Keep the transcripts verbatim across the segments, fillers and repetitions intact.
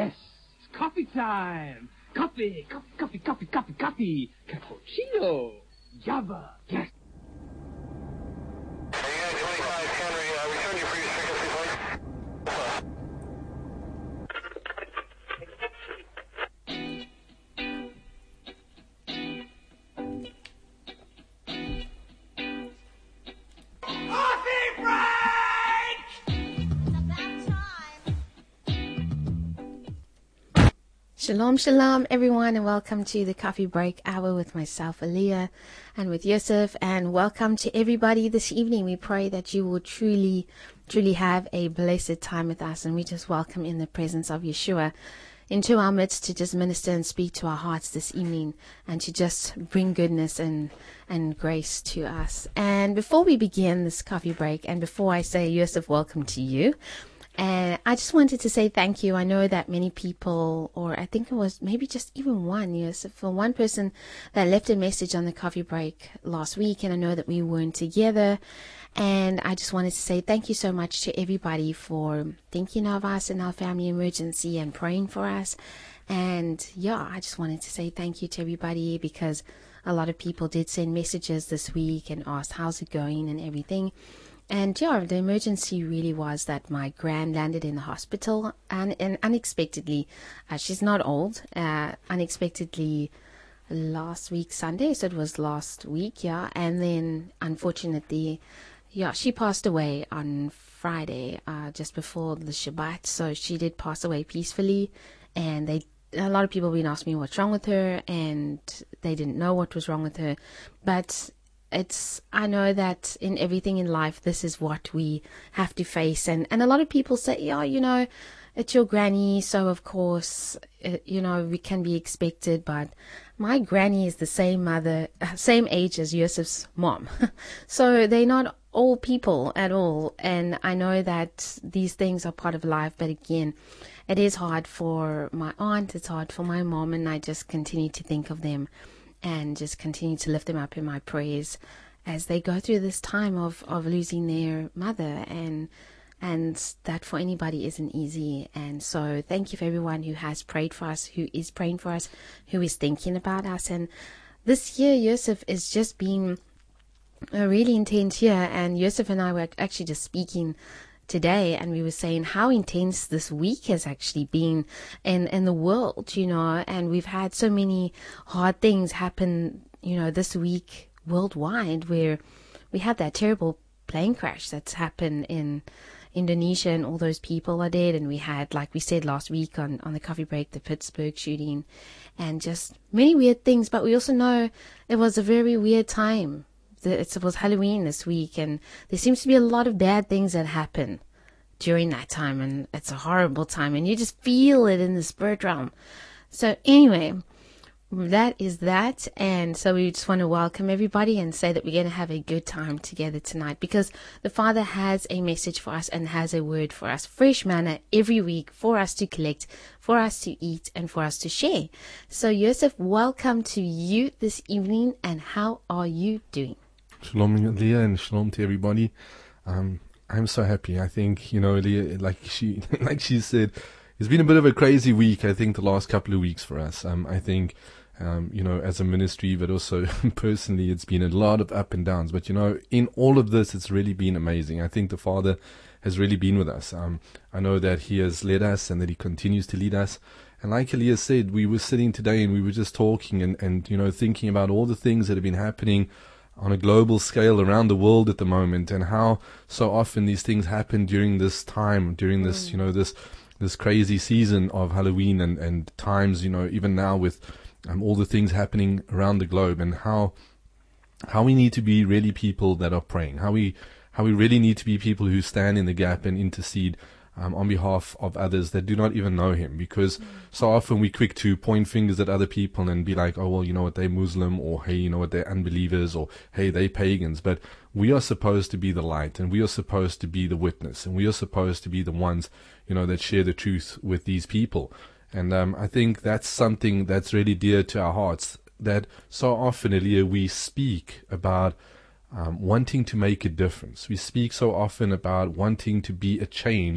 Yes, it's coffee time. Coffee, coffee, coffee, coffee, coffee, coffee. Cappuccino. Java. Yes. twenty-five Henry, uh, return your previous frequency, please. Shalom, shalom, everyone, and welcome to the Coffee Break Hour with myself, Aliyah, and with Yosef, and welcome to everybody this evening. We pray that you will truly, truly have a blessed time with us, and we just welcome in the presence of Yeshua into our midst to just minister and speak to our hearts this evening, and to just bring goodness and, and grace to us. And before we begin this coffee break, and before I say, Yosef, welcome to you, and I just wanted to say thank you. I know that many people, or I think it was maybe just even one, yes, for one person that left a message on the coffee break last week, and I know that we weren't together. And I just wanted to say thank you so much to everybody for thinking of us in our family emergency and praying for us. And yeah, I just wanted to say thank you to everybody, because a lot of people did send messages this week and asked how's it going and everything. And yeah, the emergency really was that my gran landed in the hospital, and, and unexpectedly, uh, she's not old, uh, unexpectedly last week Sunday, so it was last week, yeah, and then unfortunately, yeah, she passed away on Friday, uh, just before the Shabbat, so she did pass away peacefully, and they a lot of people have been asking me what's wrong with her, and they didn't know what was wrong with her, but It's, I know that in everything in life, this is what we have to face. And, and a lot of people say, yeah, you know, it's your granny. So, of course, it, you know, we can be expected. But my granny is the same mother, same age as Yosef's mom. So they're not all people at all. And I know that these things are part of life. But again, it is hard for my aunt. It's hard for my mom. And I just continue to think of them and just continue to lift them up in my prayers as they go through this time of, of losing their mother, and and that for anybody isn't easy. And so thank you for everyone who has prayed for us, who is praying for us, who is thinking about us. And this year, Yosef, is just been a really intense year, and Yosef and I were actually just speaking today, and we were saying how intense this week has actually been in in the world, you know, and we've had so many hard things happen, you know, this week worldwide, where we had that terrible plane crash that's happened in Indonesia, and all those people are dead. And we had, like we said last week on on the coffee break, the Pittsburgh shooting, and just many weird things. But we also know it was a very weird time. It was Halloween this week, and there seems to be a lot of bad things that happen during that time, and it's a horrible time, and you just feel it in the spirit realm. So anyway, that is that, and so we just want to welcome everybody and say that we're going to have a good time together tonight, because the Father has a message for us and has a word for us, fresh manna every week for us to collect, for us to eat, and for us to share. So Yosef, welcome to you this evening, and how are you doing? Shalom, Leah, and shalom to everybody. Um, I'm so happy. I think, you know, Leah, like she, like she said, it's been a bit of a crazy week. I think the last couple of weeks for us. Um, I think, um, you know, as a ministry, but also personally, it's been a lot of up and downs. But you know, in all of this, it's really been amazing. I think the Father has really been with us. Um, I know that He has led us and that He continues to lead us. And like Elias said, we were sitting today and we were just talking and, and you know, thinking about all the things that have been happening on a global scale around the world at the moment, and how so often these things happen during this time, during this, mm. you know, this this crazy season of Halloween, and, and times, you know, even now with um, all the things happening around the globe, and how how we need to be really people that are praying, how we how we really need to be people who stand in the gap and intercede Um, on behalf of others that do not even know Him, because mm. so often we're quick to point fingers at other people and be like, oh, well, you know what, they're Muslim, or hey, you know what, they're unbelievers, or hey, they're pagans. But we are supposed to be the light, and we are supposed to be the witness, and we are supposed to be the ones, you know, that share the truth with these people. And um, I think that's something that's really dear to our hearts, that so often, Elia, we speak about Um, wanting to make a difference. We speak so often about wanting to be a change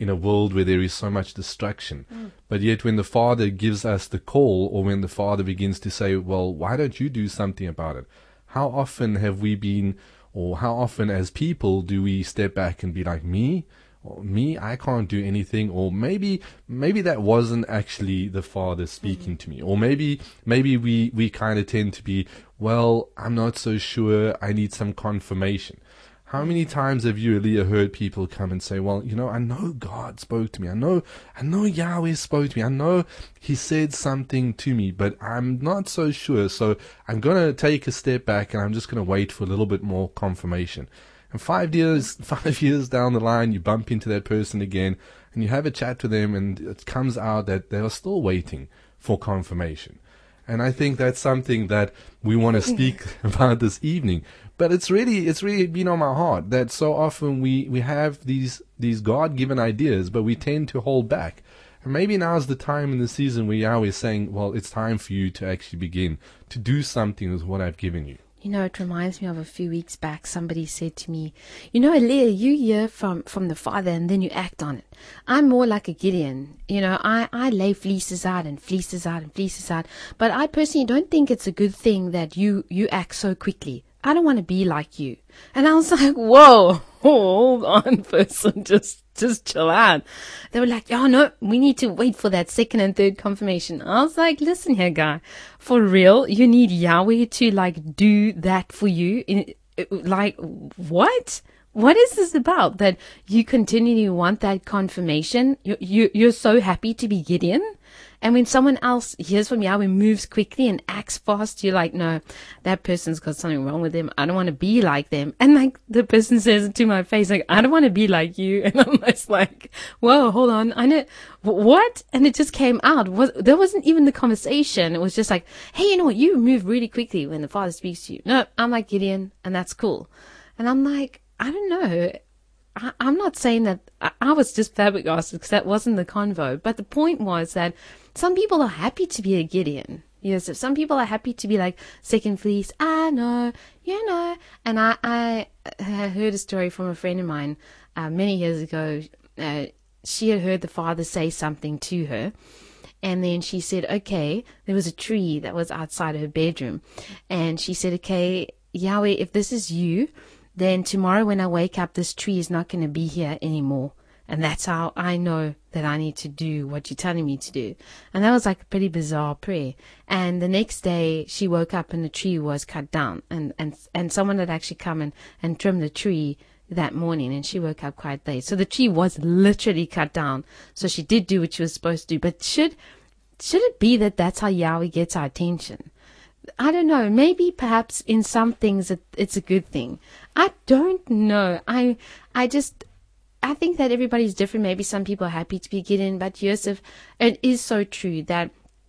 in a world where there is so much destruction. Mm. But yet when the Father gives us the call, or when the Father begins to say, well, why don't you do something about it? How often have we been, or how often as people do we step back and be like, me? Or me, I can't do anything, or maybe maybe that wasn't actually the Father speaking mm-hmm. to me, or maybe maybe we, we kind of tend to be, well, I'm not so sure, I need some confirmation. How many times have you, Aaliyah, heard people come and say, well, you know, I know God spoke to me, I know I know Yahweh spoke to me, I know He said something to me, but I'm not so sure, so I'm going to take a step back and I'm just going to wait for a little bit more confirmation. And five years, five years down the line, you bump into that person again, and you have a chat with them, and it comes out that they are still waiting for confirmation. And I think that's something that we want to speak about this evening. But it's really, it's really been on my heart that so often we, we have these these God-given ideas, but we tend to hold back. And maybe now's the time in the season where Yahweh is saying, well, it's time for you to actually begin to do something with what I've given you. You know, it reminds me of a few weeks back, somebody said to me, you know, Aaliyah, you hear from, from the Father and then you act on it. I'm more like a Gideon. You know, I, I lay fleeces out and fleeces out and fleeces out. But I personally don't think it's a good thing that you, you act so quickly. I don't want to be like you. And I was like, whoa, hold on, person, just, just chill out. They were like, oh no, we need to wait for that second and third confirmation. I was like, listen here, guy, for real, you need Yahweh to like do that for you. In, like, what? What is this about? That you continually want that confirmation? You, you, you're so happy to be Gideon? And when someone else hears from Yahweh, moves quickly and acts fast, you're like, no, that person's got something wrong with them. I don't want to be like them. And like the person says it to my face, like, I don't want to be like you. And I'm just like, whoa, hold on. I know what? And it just came out. Was, there wasn't even the conversation. It was just like, hey, you know what? You move really quickly when the Father speaks to you. No, I'm like Gideon, and that's cool. And I'm like, I don't know. I, I'm not saying that I, I was just flabbergasted because that wasn't the convo. But the point was that some people are happy to be a Gideon. Yes, if some people are happy to be like second fleece. I know, you know. And I, I, I heard a story from a friend of mine uh, many years ago. Uh, she had heard the Father say something to her. And then she said, okay, there was a tree that was outside her bedroom. And she said, okay, Yahweh, if this is you, then tomorrow when I wake up, this tree is not going to be here anymore. And that's how I know that I need to do what you're telling me to do. And that was like a pretty bizarre prayer. And the next day she woke up and the tree was cut down. And, and, and someone had actually come and, and trimmed the tree that morning, and she woke up quite late. So the tree was literally cut down. So she did do what she was supposed to do. But should, should it be that that's how Yahweh gets our attention? I don't know. Maybe perhaps in some things it, it's a good thing. I don't know. I, I just, I think that everybody's different. Maybe some people are happy to be Gideon, but Yosef, it is so true that,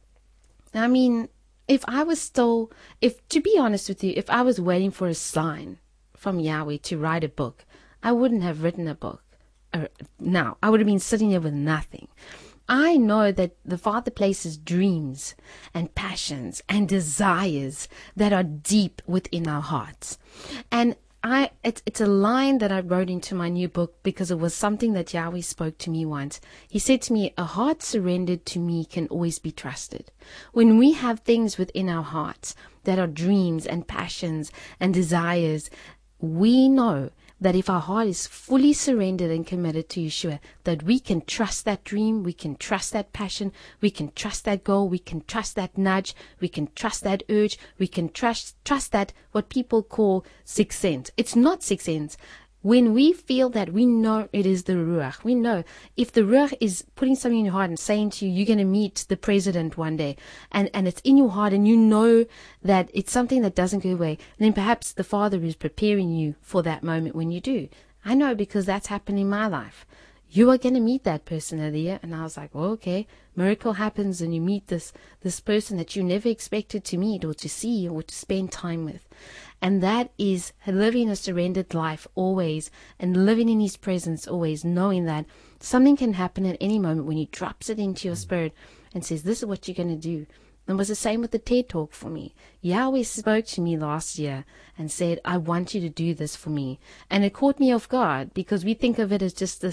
I mean, if I was still, if, to be honest with you, if I was waiting for a sign from Yahweh to write a book, I wouldn't have written a book. Or, now, I would have been sitting there with nothing. I know that the Father places dreams and passions and desires that are deep within our hearts. And I, it's, it's a line that I wrote into my new book because it was something that Yahweh spoke to me once. He said to me, a heart surrendered to me can always be trusted. When we have things within our hearts that are dreams and passions and desires, we know that if our heart is fully surrendered and committed to Yeshua, that we can trust that dream, we can trust that passion, we can trust that goal, we can trust that nudge, we can trust that urge, we can trust trust that what people call sixth sense. It's not sixth sense. When we feel that, we know it is the Ruach. We know if the Ruach is putting something in your heart and saying to you, you're going to meet the president one day, and, and it's in your heart, and you know that it's something that doesn't go away, then perhaps the Father is preparing you for that moment when you do. I know because that's happened in my life. You are going to meet that person, Aaliyah. And I was like, well, okay, miracle happens and you meet this, this person that you never expected to meet or to see or to spend time with. And that is living a surrendered life always, and living in His presence always, knowing that something can happen at any moment when He drops it into your spirit and says, this is what you're going to do. And it was the same with the TED Talk for me. Yahweh spoke to me last year and said, I want you to do this for me. And it caught me off guard because we think of it as just this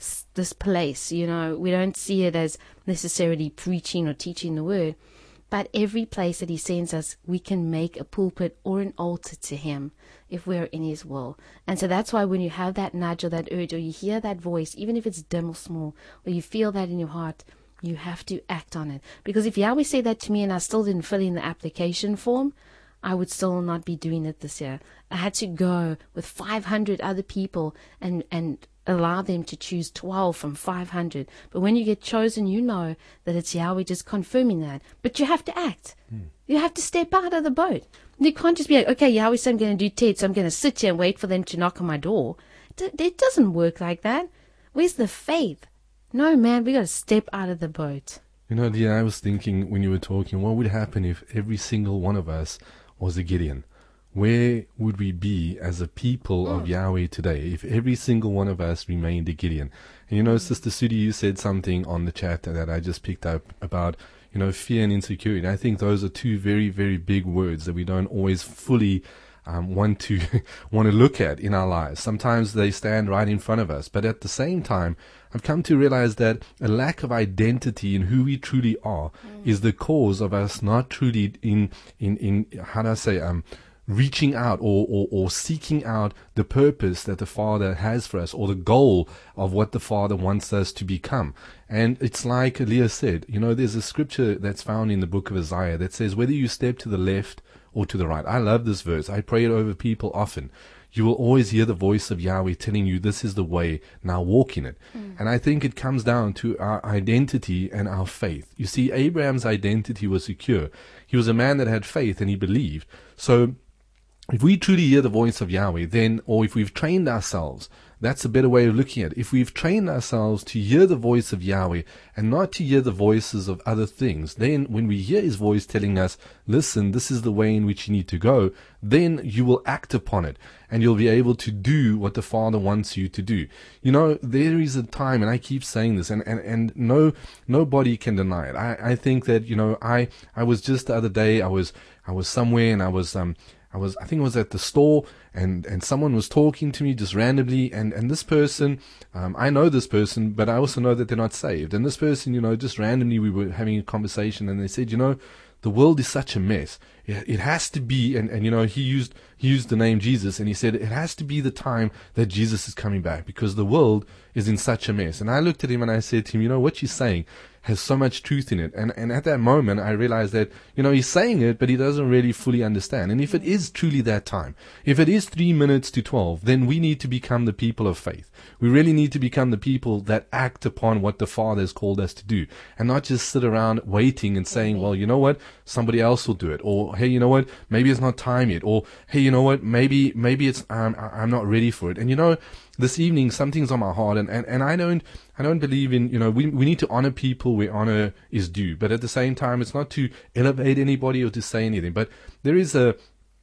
this place. You know, we don't see it as necessarily preaching or teaching the word, but every place that he sends us, we can make a pulpit or an altar to him if we're in his will. And so that's why when you have that nudge or that urge, or you hear that voice, even if it's dim or small, or you feel that in your heart, you have to act on it. Because if Yahweh said that to me and I still didn't fill in the application form, I would still not be doing it this year. I had to go with five hundred other people and, and allow them to choose twelve from five hundred. But when you get chosen, you know that it's Yahweh just confirming that. But you have to act. Mm. You have to step out of the boat. You can't just be like, okay, Yahweh said I'm going to do T E D, so I'm going to sit here and wait for them to knock on my door. It doesn't work like that. Where's the faith? No, man, we got to step out of the boat. You know, Leah, I was thinking when you were talking, what would happen if every single one of us was a Gideon? Where would we be as a people of Yahweh today if every single one of us remained a Gideon? And you know, Sister Sudi, you said something on the chat that I just picked up about, you know, fear and insecurity. I think those are two very, very big words that we don't always fully um, want to want to look at in our lives. Sometimes they stand right in front of us, but at the same time, I've come to realize that a lack of identity in who we truly are mm. is the cause of us not truly in in in how do I say um. reaching out or, or, or seeking out the purpose that the Father has for us, or the goal of what the Father wants us to become. And it's like Leah said, you know, there's a scripture that's found in the book of Isaiah that says, whether you step to the left or to the right. I love this verse. I pray it over people often. You will always hear the voice of Yahweh telling you this is the way, now walk in it. Mm. And I think it comes down to our identity and our faith. You see, Abraham's identity was secure. He was a man that had faith and he believed. So if we truly hear the voice of Yahweh, then, or if we've trained ourselves, that's a better way of looking at it. If we've trained ourselves to hear the voice of Yahweh and not to hear the voices of other things, then when we hear his voice telling us, listen, this is the way in which you need to go, then you will act upon it and you'll be able to do what the Father wants you to do. You know, there is a time, and I keep saying this, and, and, and no, nobody can deny it. I, I think that, you know, I, I was just the other day, I was, I was somewhere and I was, um, I was, I think I was at the store, and, and someone was talking to me just randomly, and, and this person, um, I know this person, but I also know that they're not saved. And this person, you know, just randomly we were having a conversation, and they said, you know, the world is such a mess. It, it has to be, and, and you know, he used, he used the name Jesus, and he said, it has to be the time that Jesus is coming back, because the world is in such a mess. And I looked at him and I said to him, you know, what you're saying has so much truth in it. And, and at that moment, I realized that, you know, he's saying it, but he doesn't really fully understand. And if it is truly that time, if it is three minutes to twelve, then we need to become the people of faith. We really need to become the people that act upon what the Father has called us to do, and not just sit around waiting and saying, well, you know what, somebody else will do it. Or, hey, you know what, maybe it's not time yet. Or, hey, you know what, maybe, maybe it's, um, I'm not ready for it. And you know, this evening, something's on my heart, and, and, and I don't, I don't believe in, you know, we, we need to honor people where honor is due, but at the same time, it's not to elevate anybody or to say anything. But there is a,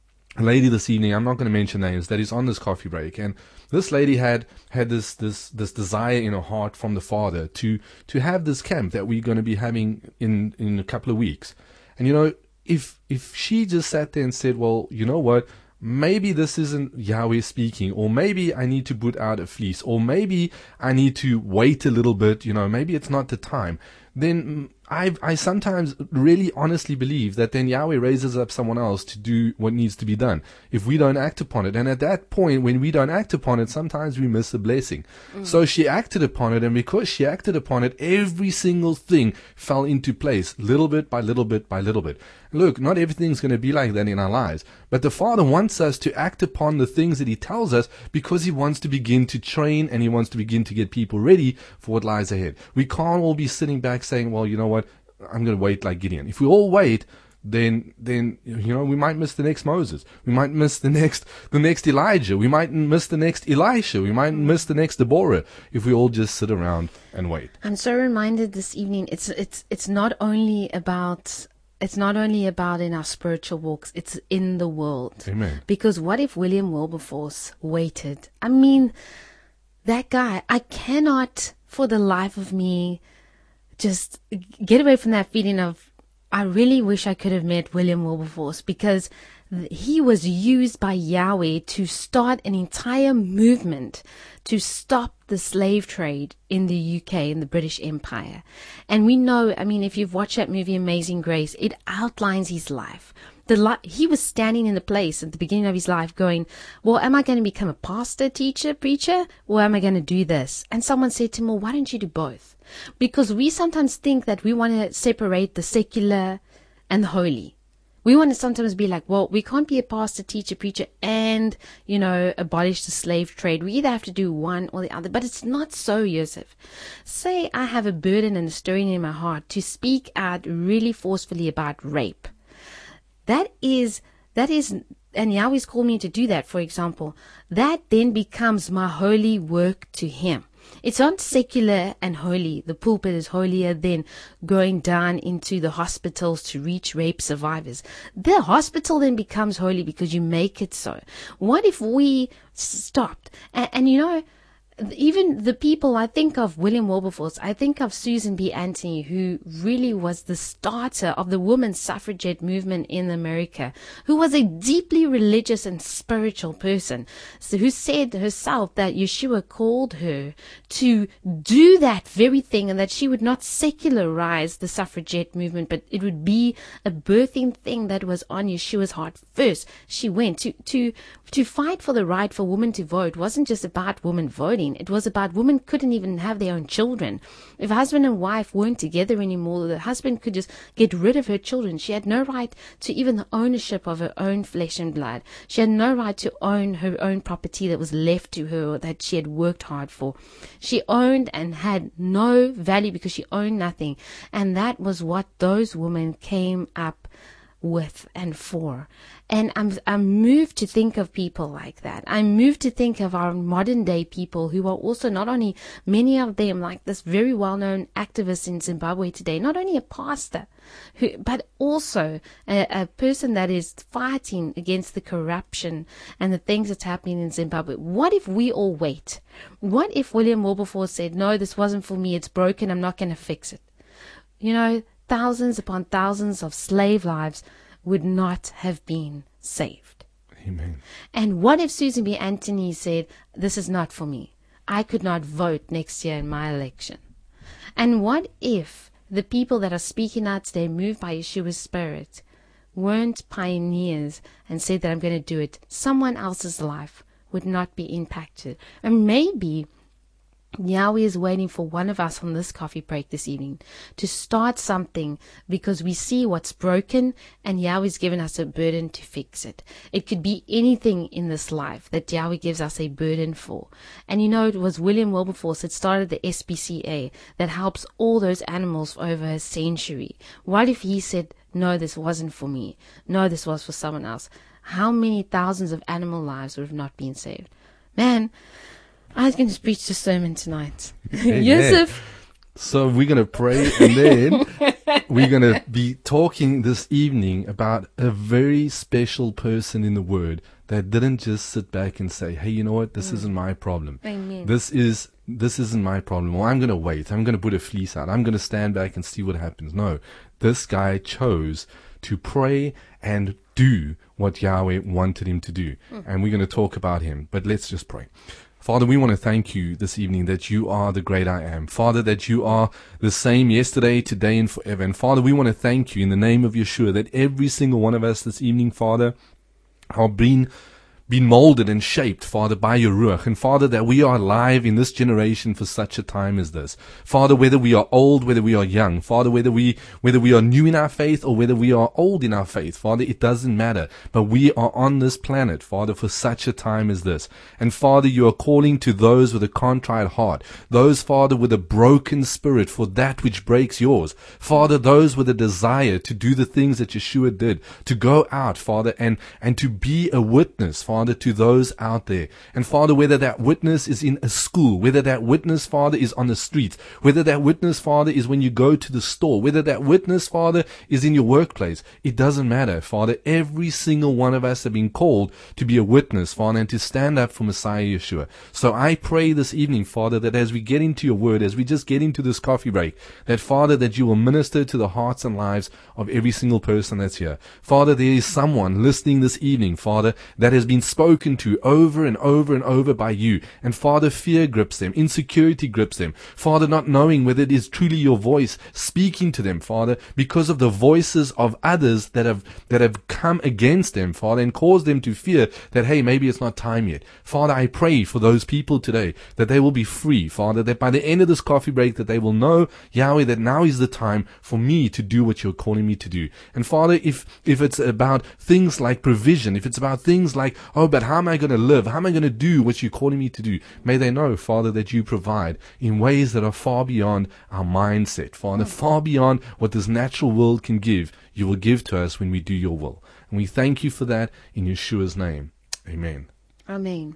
a lady this evening, I'm not going to mention names, that is on this coffee break, and this lady had, had this, this, this desire in her heart from the Father to, to have this camp that we're going to be having in, in a couple of weeks. And you know, if, if she just sat there and said, well, you know what, maybe this isn't Yahweh speaking, or maybe I need to put out a fleece, or maybe I need to wait a little bit, you know, maybe it's not the time, then I I sometimes really honestly believe that then Yahweh raises up someone else to do what needs to be done if we don't act upon it. And at that point, when we don't act upon it, sometimes we miss a blessing. Mm. So she acted upon it, and because she acted upon it, every single thing fell into place, little bit by little bit by little bit. Look, not everything's going to be like that in our lives, but the Father wants us to act upon the things that he tells us, because he wants to begin to train, and he wants to begin to get people ready for what lies ahead. We can't all be sitting back saying, well, you know what, I'm going to wait like Gideon. If we all wait, then, then, you know, we might miss the next Moses. We might miss the next, the next Elijah. We might miss the next Elisha. We might miss the next Deborah if we all just sit around and wait. I'm so reminded this evening, it's, it's, it's not only about, it's not only about in our spiritual walks, it's in the world. Amen. Because what if William Wilberforce waited? I mean, that guy, I cannot for the life of me just get away from that feeling of, I really wish I could have met William Wilberforce, because he was used by Yahweh to start an entire movement to stop the slave trade in the U K, in the British Empire. And we know, I mean, if you've watched that movie Amazing Grace, it outlines his life. The li- he was standing in the place at the beginning of his life going, well, am I going to become a pastor, teacher, preacher, or am I going to do this? And someone said to him, well, why don't you do both? Because we sometimes think that we want to separate the secular and the holy. We want to sometimes be like, well, we can't be a pastor, teacher, preacher, and, you know, abolish the slave trade. We either have to do one or the other. But it's not so, Joseph. Say I have a burden and a stirring in my heart to speak out really forcefully about rape. That is, that is, and Yahweh's called me to do that, for example. That then becomes my holy work to Him. It's not secular and holy. The pulpit is holier than going down into the hospitals to reach rape survivors. The hospital then becomes holy because you make it so. What if we stopped? And, and you know, even the people, I think of William Wilberforce, I think of Susan B. Anthony, who really was the starter of the women's suffragette movement in America, who was a deeply religious and spiritual person, so who said herself that Yeshua called her to do that very thing, and that she would not secularize the suffragette movement, but it would be a birthing thing that was on Yeshua's heart first. She went to, to, to fight for the right for women to vote. Wasn't just about women voting. It was about women couldn't even have their own children. If husband and wife weren't together anymore, the husband could just get rid of her children. She had no right to even the ownership of her own flesh and blood. She had no right to own her own property that was left to her or that she had worked hard for. She owned and had no value because she owned nothing. And that was what those women came up with and for. And I'm I'm moved to think of people like that. I'm moved to think of our modern day people who are also not only, many of them, like this very well-known activist in Zimbabwe today, not only a pastor, who, but also a, a person that is fighting against the corruption and the things that's happening in Zimbabwe. What if we all wait? What if William Wilberforce said, no, this wasn't for me, it's broken, I'm not going to fix it? You know, thousands upon thousands of slave lives would not have been saved. Amen. And what if Susan B. Anthony said, this is not for me. I could not vote next year in my election. And what if the people that are speaking out today, moved by Yeshua's Spirit, weren't pioneers and said that I'm going to do it? Someone else's life would not be impacted. And maybe Yahweh is waiting for one of us on this coffee break this evening to start something, because we see what's broken and Yahweh's given us a burden to fix it. It could be anything in this life that Yahweh gives us a burden for. And you know, it was William Wilberforce that started the S P C A that helps all those animals for over a century. What if he said, no, this wasn't for me. No, this was for someone else. How many thousands of animal lives would have not been saved? Man, I was going to preach the sermon tonight. Yosef. So we're going to pray, and then we're going to be talking this evening about a very special person in the Word that didn't just sit back and say, hey, you know what, this mm. isn't my problem. Amen. This is this isn't my problem. Well, I'm going to wait. I'm going to put a fleece out. I'm going to stand back and see what happens. No, this guy chose to pray and do what Yahweh wanted him to do. Mm. And we're going to talk about him. But let's just pray. Father, we want to thank you this evening that you are the great I am. Father, that you are the same yesterday, today, and forever. And Father, we want to thank you in the name of Yeshua that every single one of us this evening, Father, are being been molded and shaped, Father, by your Ruach. And Father, that we are alive in this generation for such a time as this. Father, whether we are old, whether we are young, Father, whether we whether we are new in our faith or whether we are old in our faith, Father, it doesn't matter. But we are on this planet, Father, for such a time as this. And Father, you are calling to those with a contrite heart, those, Father, with a broken spirit for that which breaks yours. Father, those with a desire to do the things that Yeshua did, to go out, Father, and, and to be a witness, Father, Father, to those out there. And Father, whether that witness is in a school, whether that witness, Father, is on the street, whether that witness, Father, is when you go to the store, whether that witness, Father, is in your workplace, it doesn't matter, Father. Every single one of us have been called to be a witness, Father, and to stand up for Messiah Yeshua. So I pray this evening, Father, that as we get into your word, as we just get into this coffee break, that, Father, that you will minister to the hearts and lives of every single person that's here. Father, there is someone listening this evening, Father, that has been spoken to over and over and over by you. And Father, fear grips them, insecurity grips them. Father, not knowing whether it is truly your voice speaking to them, Father, because of the voices of others that have that have come against them, Father, and caused them to fear that, hey, maybe it's not time yet. Father, I pray for those people today that they will be free, Father, that by the end of this coffee break that they will know, Yahweh, that now is the time for me to do what you're calling me to do. And Father, if if it's about things like provision, if it's about things like, oh, but how am I going to live? How am I going to do what you're calling me to do? May they know, Father, that you provide in ways that are far beyond our mindset, Father, far beyond what this natural world can give. You will give to us when we do your will. And we thank you for that in Yeshua's name. Amen. Amen.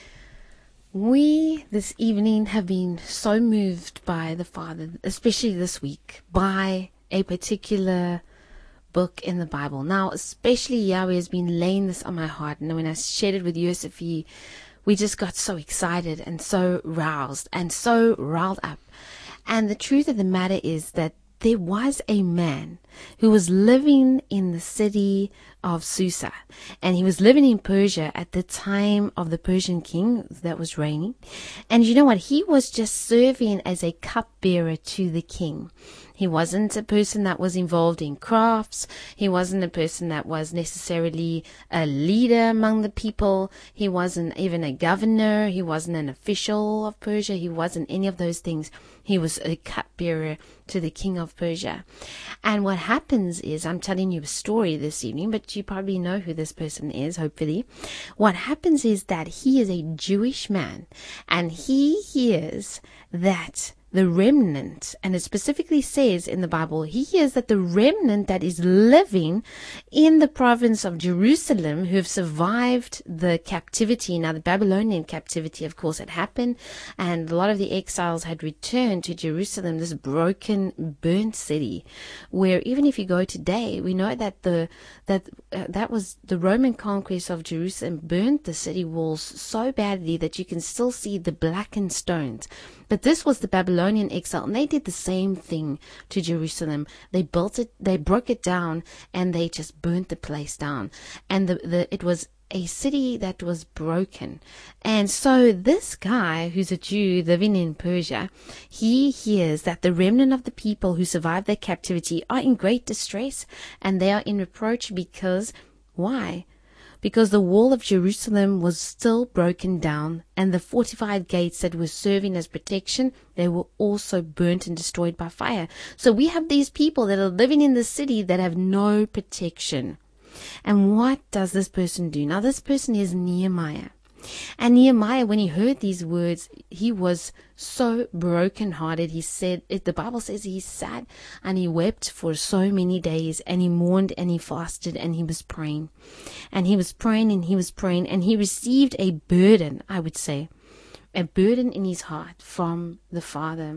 We this evening have been so moved by the Father, especially this week, by a particular book in the Bible. Now, especially Yahweh has been laying this on my heart. And when I shared it with Yosef, he, we just got so excited and so roused and so riled up. And the truth of the matter is that there was a man who was living in the city of Susa, and he was living in Persia at the time of the Persian king that was reigning. And you know what? He was just serving as a cupbearer to the king. He wasn't a person that was involved in crafts. He wasn't a person that was necessarily a leader among the people. He wasn't even a governor. He wasn't an official of Persia. He wasn't any of those things. He was a cupbearer to the king of Persia. And what happens is, I'm telling you a story this evening, but you probably know who this person is, hopefully. What happens is that he is a Jewish man, and he hears that the remnant, and it specifically says in the Bible, he hears that the remnant that is living in the province of Jerusalem, who have survived the captivity. Now, the Babylonian captivity, of course, had happened, and a lot of the exiles had returned to Jerusalem, this broken, burnt city, where even if you go today, we know that the that uh, that was the Roman conquest of Jerusalem, burnt the city walls so badly that you can still see the blackened stones. But this was the Babylonian exile, and they did the same thing to Jerusalem. They built it, they broke it down, and they just burnt the place down. And the, the it was a city that was broken. And so this guy, who's a Jew living in Persia, he hears that the remnant of the people who survived their captivity are in great distress, and they are in reproach because, why? Because the wall of Jerusalem was still broken down, and the fortified gates that were serving as protection, they were also burnt and destroyed by fire. So we have these people that are living in the city that have no protection. And what does this person do? Now, this person is Nehemiah. And Nehemiah, when he heard these words, he was so brokenhearted. He said, it, the Bible says he sat and he wept for so many days, and he mourned and he fasted and he was praying. And he was praying and he was praying, and he received a burden, I would say, a burden in his heart from the Father.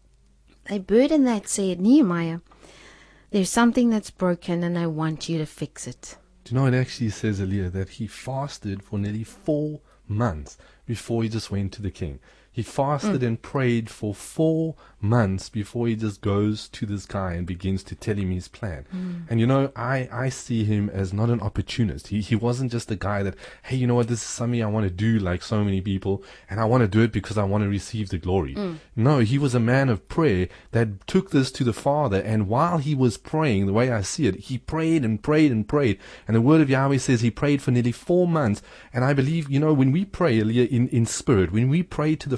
A burden that said, Nehemiah, there's something that's broken and I want you to fix it. Do you know, it actually says, Aliyah, that he fasted for nearly four months before he just went to the king. He fasted mm. and prayed for four months before he just goes to this guy and begins to tell him his plan. Mm. And you know, I, I see him as not an opportunist. He he wasn't just a guy that, hey, you know what, this is something I want to do like so many people, and I want to do it because I want to receive the glory. Mm. No, he was a man of prayer that took this to the Father, and while he was praying, the way I see it, he prayed and prayed and prayed. And the word of Yahweh says he prayed for nearly four months. And I believe, you know, when we pray in, in spirit, when we pray to the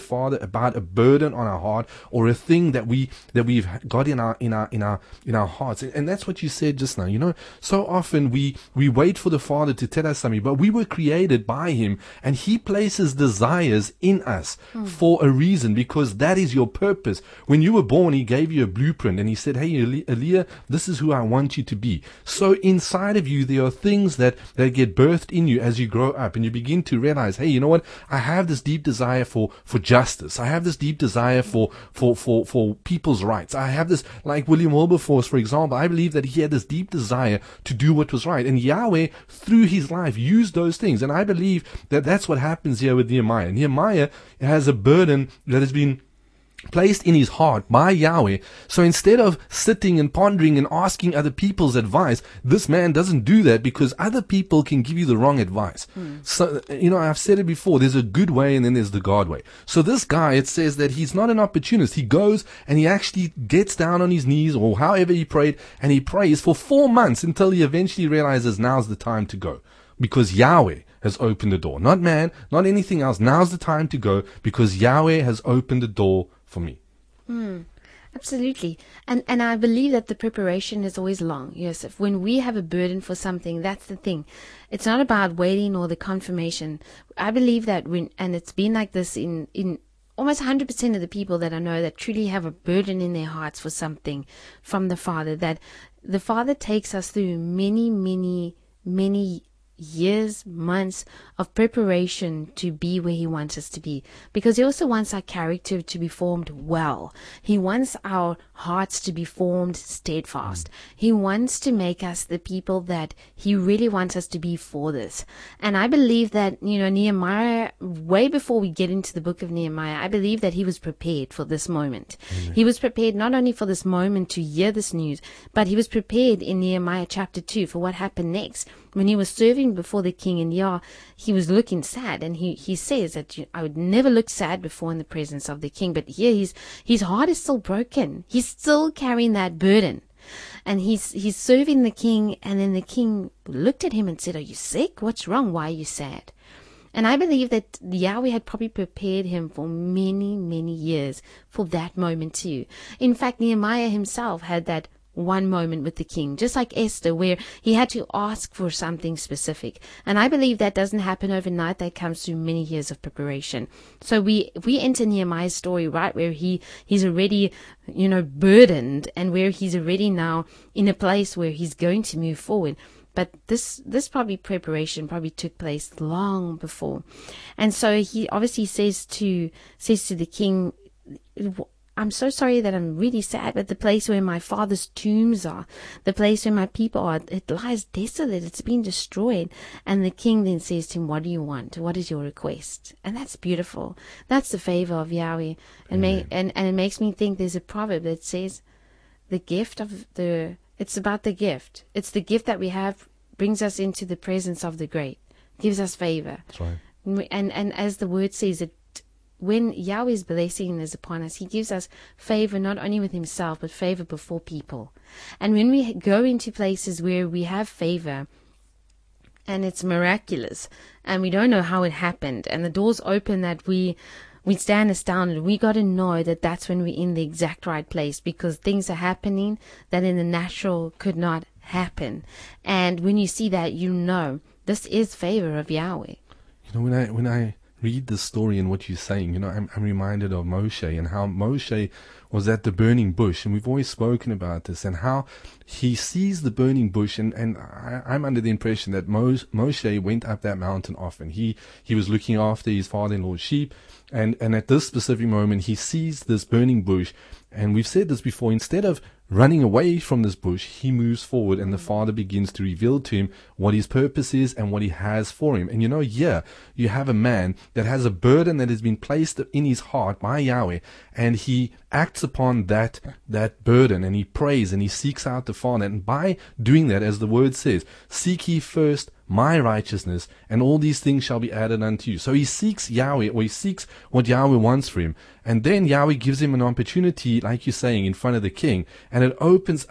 Father about a burden on our heart or a thing that we that we've got in our in our in our in our hearts. And, and that's what you said just now. You know, so often we we wait for the Father to tell us something, but we were created by Him, and He places desires in us mm. for a reason, because that is your purpose. When you were born, He gave you a blueprint, and He said, "Hey, Aaliyah, this is who I want you to be." So inside of you, there are things that that get birthed in you as you grow up, and you begin to realize, hey, you know what? I have this deep desire for, for justice. I have this deep desire for, for, for, for people's rights. I have this, like William Wilberforce, for example, I believe that he had this deep desire to do what was right. And Yahweh, through his life, used those things. And I believe that that's what happens here with Nehemiah. Nehemiah has a burden that has been placed in his heart by Yahweh. So instead of sitting and pondering and asking other people's advice, this man doesn't do that, because other people can give you the wrong advice. Mm. So, you know, I've said it before, there's a good way and then there's the God way. So this guy, it says that he's not an opportunist. He goes and he actually gets down on his knees, or however he prayed, and he prays for four months until he eventually realizes now's the time to go. Because Yahweh has opened the door. Not man, not anything else. Now's the time to go, because Yahweh has opened the door for me. Mm, absolutely. And and I believe that the preparation is always long. Yes, if when we have a burden for something, that's the thing. It's not about waiting or the confirmation. I believe that when, and it's been like this in, in almost one hundred percent of the people that I know that truly have a burden in their hearts for something from the Father, that the Father takes us through many, many, many years, months of preparation to be where He wants us to be, because He also wants our character to be formed well. He wants our hearts to be formed steadfast. He wants to make us the people that He really wants us to be for this. And I believe that, you know, Nehemiah, way before we get into the book of Nehemiah, I believe that he was prepared for this moment. Amen. He was prepared not only for this moment to hear this news, but he was prepared in Nehemiah chapter two for what happened next. When he was serving before the king, and yeah, he was looking sad, and he, he says that, I would never look sad before in the presence of the king, but here his, his heart is still broken. He's still carrying that burden, and he's, he's serving the king, and then the king looked at him and said, "Are you sick? What's wrong? Why are you sad?" And I believe that Yahweh had probably prepared him for many, many years for that moment too. In fact, Nehemiah himself had that one moment with the king, just like Esther, where he had to ask for something specific. And I believe that doesn't happen overnight. That comes through many years of preparation. So we we enter Nehemiah's story right where he he's already, you know, burdened, and where he's already now in a place where he's going to move forward. But this this probably preparation probably took place long before. And so he obviously says to says to the king, "I'm so sorry that I'm really sad, but the place where my father's tombs are, the place where my people are, it lies desolate. It's been destroyed." And the king then says to him, "What do you want? What is your request?" And that's beautiful. That's the favor of Yahweh. And, may, and, and it makes me think there's a proverb that says, the gift of the, it's about the gift. It's the gift that we have brings us into the presence of the great, gives us favor. That's right. And, and as the word says, it, when Yahweh's blessing is upon us, He gives us favor not only with Himself, but favor before people. And when we go into places where we have favor, and it's miraculous, and we don't know how it happened, and the doors open that we we stand astounded, we got to know that that's when we're in the exact right place, because things are happening that in the natural could not happen. And when you see that, you know this is favor of Yahweh. You know, when I when I read the story and what you're saying, you know, I'm, I'm reminded of Moshe, and how Moshe was at the burning bush, and we've always spoken about this, and how he sees the burning bush, and, and I, I'm under the impression that Mos, Moshe went up that mountain often. He he was looking after his father-in-law's sheep, and, and at this specific moment, he sees this burning bush, and we've said this before, instead of running away from this bush, he moves forward, and the Father begins to reveal to him what his purpose is and what He has for him. And you know, yeah, you have a man that has a burden that has been placed in his heart by Yahweh, and he acts upon that that burden, and he prays and he seeks out the Father. And by doing that, as the word says, seek ye first my righteousness, and all these things shall be added unto you. So he seeks Yahweh, or he seeks what Yahweh wants for him. And then Yahweh gives him an opportunity, like you're saying, in front of the king. And it opens up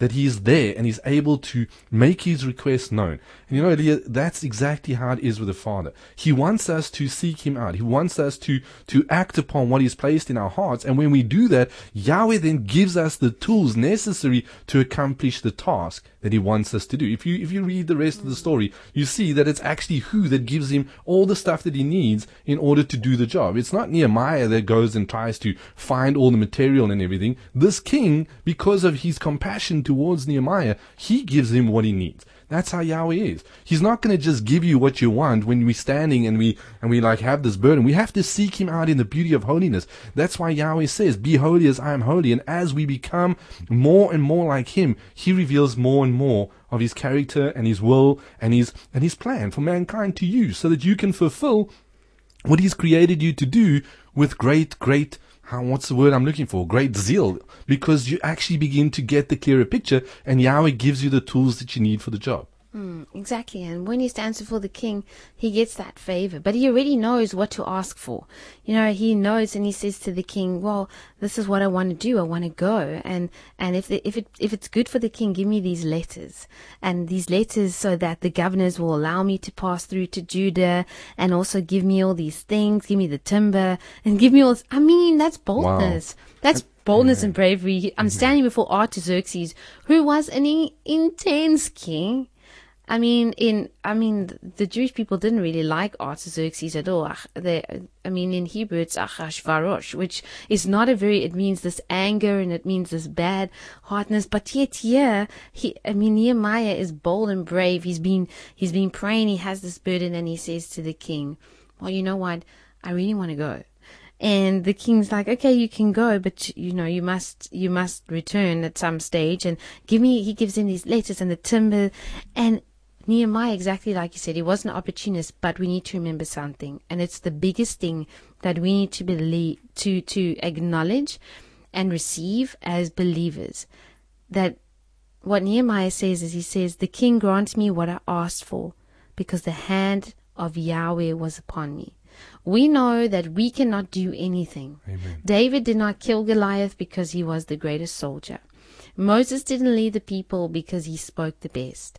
that he's there and he's able to make his request known. And you know, Leah, that's exactly how it is with the Father. He wants us to seek him out. He wants us to, to act upon what he's placed in our hearts. And when we do that, Yahweh then gives us the tools necessary to accomplish the task that he wants us to do. If you, if you read the rest of the story, you see that it's actually who that gives him all the stuff that he needs in order to do the job. It's not Nehemiah that goes and tries to find all the material and everything. This king, because of his compassion towards Nehemiah, he gives him what he needs. That's how Yahweh is. He's not going to just give you what you want when we're standing and we and we like have this burden. We have to seek him out in the beauty of holiness. That's why Yahweh says, be holy as I am holy. And as we become more and more like him, he reveals more and more of his character and his will and his and his plan for mankind to use, so that you can fulfill what he's created you to do with great, great, how, what's the word I'm looking for? Great zeal, because you actually begin to get the clearer picture, and Yahweh gives you the tools that you need for the job. Mm, exactly. And when he stands before the king, he gets that favor. But he already knows what to ask for. You know, he knows, and he says to the king, well, this is what I want to do. I want to go. And, and if, the, if it, if it's good for the king, give me these letters, and these letters so that the governors will allow me to pass through to Judah, and also give me all these things, give me the timber, and give me all this. I mean, that's boldness. Wow. That's boldness yeah. and bravery. I'm mm-hmm. standing before Artaxerxes, who was an e- intense king. I mean, in I mean, the Jewish people didn't really like Artaxerxes at all. They, I mean, in Hebrew it's Achashvarosh, which is not a very. It means this anger and it means this bad heartedness. But yet here, he, I mean, Nehemiah is bold and brave. He's been he's been praying. He has this burden, and he says to the king, "Well, you know what? I really want to go." And the king's like, okay, you can go, but you know, you must, you must return at some stage and give me, he gives him these letters and the timber. And Nehemiah, exactly like you said, he was an opportunist, but we need to remember something. And it's the biggest thing that we need to believe, to, to acknowledge and receive as believers. That what Nehemiah says is, he says, the king grants me what I asked for, because the hand of Yahweh was upon me. We know that we cannot do anything. Amen. David did not kill Goliath because he was the greatest soldier. Moses didn't lead the people because he spoke the best.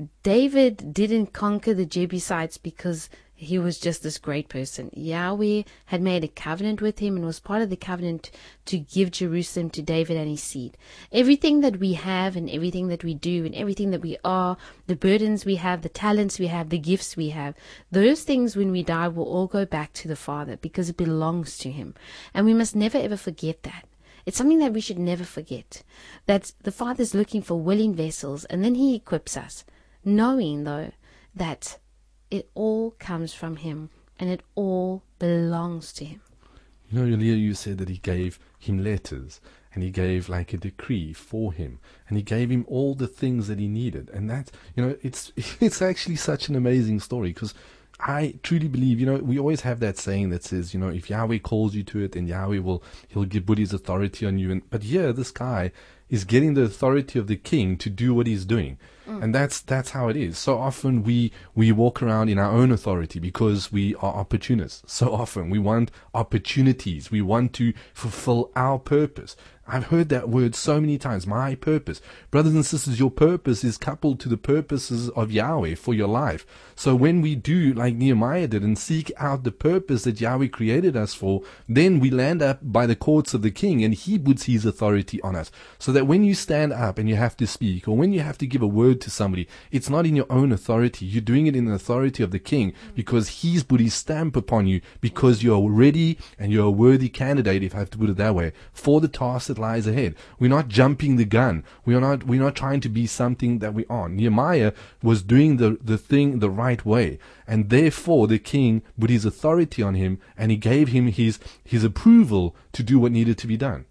David didn't conquer the Jebusites because he was just this great person. Yahweh had made a covenant with him and was part of the covenant to give Jerusalem to David and his seed. Everything that we have and everything that we do and everything that we are, the burdens we have, the talents we have, the gifts we have, those things when we die will all go back to the Father because it belongs to him. And we must never ever forget that. It's something that we should never forget. That the Father's looking for willing vessels, and then he equips us, knowing though that it all comes from him and it all belongs to him. You know, earlier you said that he gave him letters and he gave like a decree for him and he gave him all the things that he needed. And that, you know, it's it's actually such an amazing story, because I truly believe, you know, we always have that saying that says, you know, if Yahweh calls you to it, then Yahweh will, he'll give put his authority on you. And, but here, this guy is getting the authority of the king to do what he's doing. Mm. And that's, that's how it is. So often we, we walk around in our own authority because we are opportunists. So often we want opportunities. We want to fulfill our purpose. I've heard that word so many times, my purpose. Brothers and sisters, your purpose is coupled to the purposes of Yahweh for your life. So when we do, like Nehemiah did, and seek out the purpose that Yahweh created us for, then we land up by the courts of the king, and he puts his authority on us. So that when you stand up and you have to speak, or when you have to give a word to somebody, it's not in your own authority. You're doing it in the authority of the king, because he's put his stamp upon you, because you're ready and you're a worthy candidate, if I have to put it that way, for the task that lies ahead. We're not jumping the gun. We are not, we're not trying to be something that we aren't. Nehemiah was doing the, the thing the right way, and therefore the king put his authority on him, and he gave him his, his approval to do what needed to be done.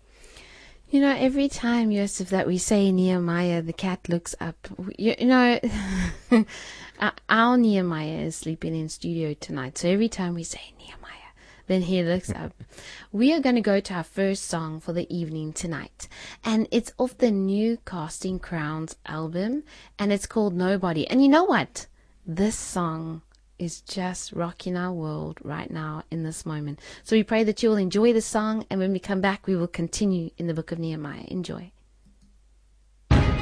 You know, every time, Yosef, that we say Nehemiah, the cat looks up. You, you know, our Nehemiah is sleeping in studio tonight, so every time we say Nehemiah, then he looks up. We are going to go to our first song for the evening tonight. And it's off the new Casting Crowns album. And it's called Nobody. And you know what? This song is just rocking our world right now in this moment. So we pray that you will enjoy the song. And when we come back, we will continue in the book of Nehemiah. Enjoy.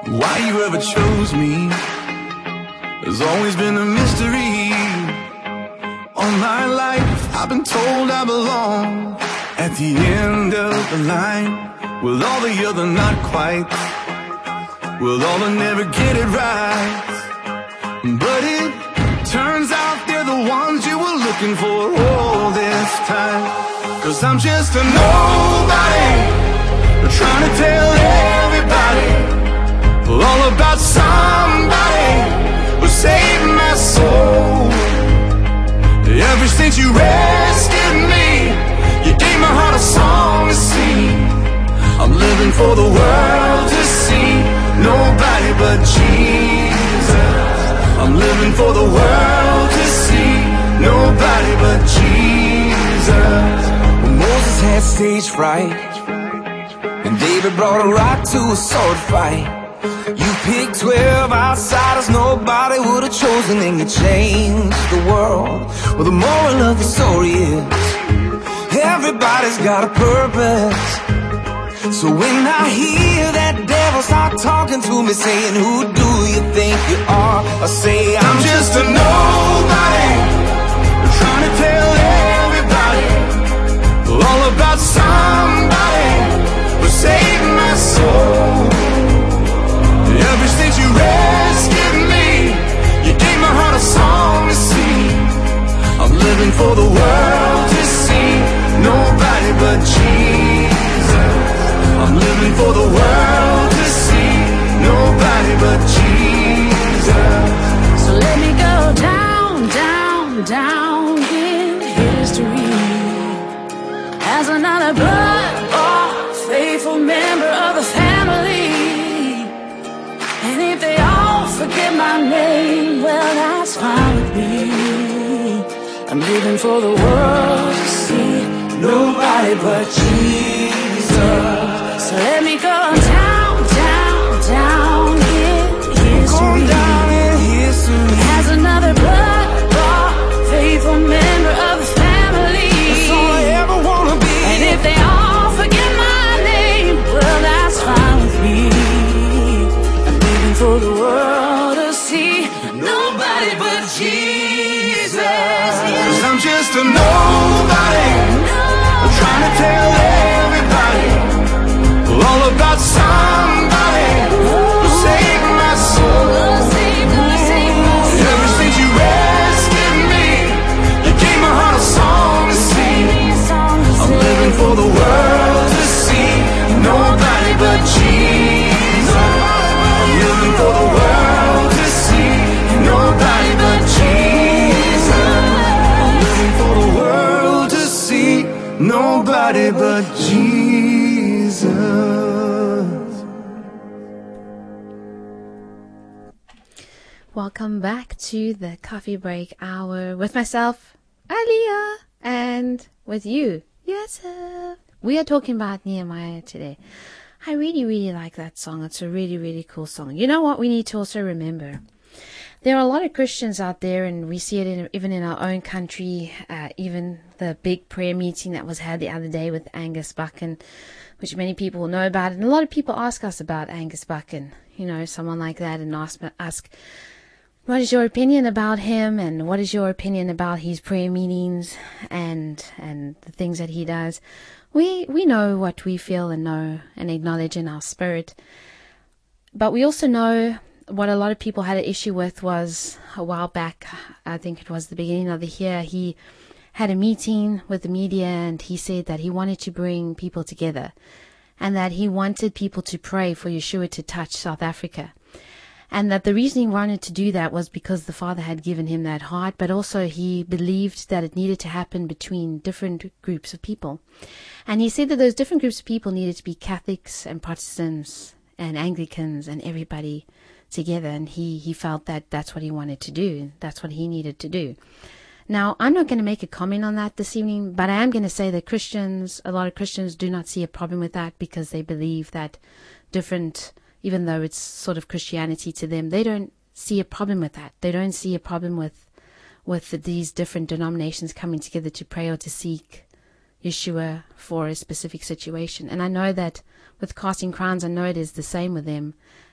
Why you ever chose me has always been a mystery. All my life I've been told I belong at the end of the line, with all the other not quite, with all the never get it right. But it turns out they're the ones you were looking for all this time. Cause I'm just a nobody, trying to tell everybody all about somebody who saved my soul. Ever since you rescued me, you gave my heart a song to sing. I'm living for the world to see, nobody but Jesus. I'm living for the world to see, nobody but Jesus. When Moses had stage fright and David brought a rock to a sword fight, you picked twelve outsiders nobody would have chosen, and you changed the world. Well, the moral of the story is everybody's got a purpose. So when I hear that devil start talking to me, saying, who do you think you are? I say, I'm, I'm just a nobody, trying to tell everybody all about somebody who saved my soul. Ever since you rescued me, you gave my heart a song to sing. I'm living for the world to see, nobody but Jesus. I'm living for the world to see, nobody but Jesus. So let me go down, down, down in history as another blood-bought, faithful member of the family. And if they all forget my name, well, that's fine with me. I'm living for the world to see, nobody but Jesus. So let me go down, down, down in history, down in history as another blood-bought, faithful member of the family. That's all I ever wanna be. And if they all forget my name, well, that's fine with me. I'm living for the world to see, nobody but Jesus. Cause I'm just a nobody, I'm trying to tell everybody all about somebody who saved my soul. Ever since you rescued me, you gave my heart a song to sing. I'm living for the world to see, nobody but Jesus. I'm living for the world to see, nobody but Jesus. I'm living for the world to see, nobody but Jesus. Welcome back to the Coffee Break Hour with myself, Aliyah, and with you, Yusuf. We are talking about Nehemiah today. I really, really like that song. It's a really, really cool song. You know what we need to also remember? There are a lot of Christians out there, and we see it in, even in our own country, uh, even the big prayer meeting that was had the other day with Angus Buchan, which many people know about. And a lot of people ask us about Angus Buchan, you know, someone like that, and ask, ask what is your opinion about him, and what is your opinion about his prayer meetings and and the things that he does. We we know what we feel and know and acknowledge in our spirit. But we also know what a lot of people had an issue with was a while back, I think it was the beginning of the year, he had a meeting with the media, and he said that he wanted to bring people together and that he wanted people to pray for Yeshua to touch South Africa. And that the reason he wanted to do that was because the Father had given him that heart, but also he believed that it needed to happen between different groups of people. And he said that those different groups of people needed to be Catholics and Protestants and Anglicans and everybody together. And he, he felt that that's what he wanted to do. That's what he needed to do. Now, I'm not going to make a comment on that this evening, but I am going to say that Christians, a lot of Christians do not see a problem with that, because they believe that different, even though it's sort of Christianity to them, they don't see a problem with that. They don't see a problem with with these different denominations coming together to pray or to seek Yeshua for a specific situation. And I know that with Casting Crowns, I know it is the same with them.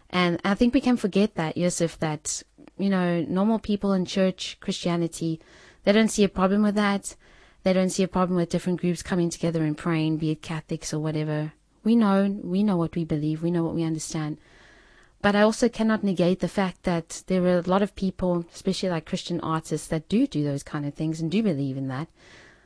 And I think we can forget that, Yosef, that, you know, normal people in church, Christianity, they don't see a problem with that. They don't see a problem with different groups coming together and praying, be it Catholics or whatever. We know, we know what we believe. We know what we understand. But I also cannot negate the fact that there are a lot of people, especially like Christian artists, that do do those kind of things and do believe in that.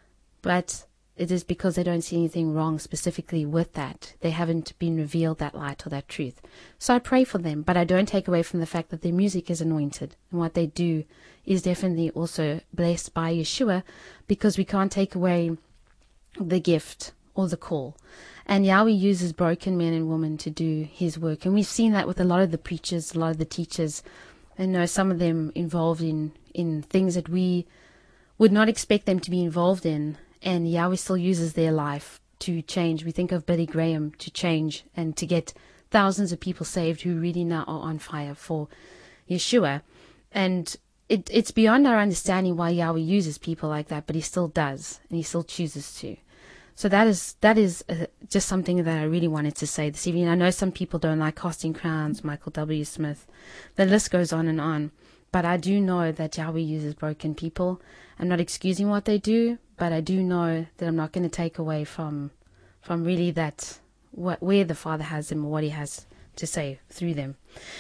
But it is because they don't see anything wrong specifically with that. They haven't been revealed that light or that truth. So I pray for them, but I don't take away from the fact that their music is anointed. And what they do is definitely also blessed by Yeshua, because we can't take away the gift or the call. And Yahweh uses broken men and women to do his work. And we've seen that with a lot of the preachers, a lot of the teachers. And know some of them involved in, in things that we would not expect them to be involved in. And Yahweh still uses their life to change. We think of Billy Graham to change and to get thousands of people saved who really now are on fire for Yeshua. And it, it's beyond our understanding why Yahweh uses people like that, but he still does, and he still chooses to. So that is that is uh, just something that I really wanted to say this evening. I know some people don't like Casting Crowns, Michael W. Smith. The list goes on and on. But I do know that Yahweh uses broken people. I'm not excusing what they do, but I do know that I'm not going to take away from from really that what where the Father has them or what he has to say through them.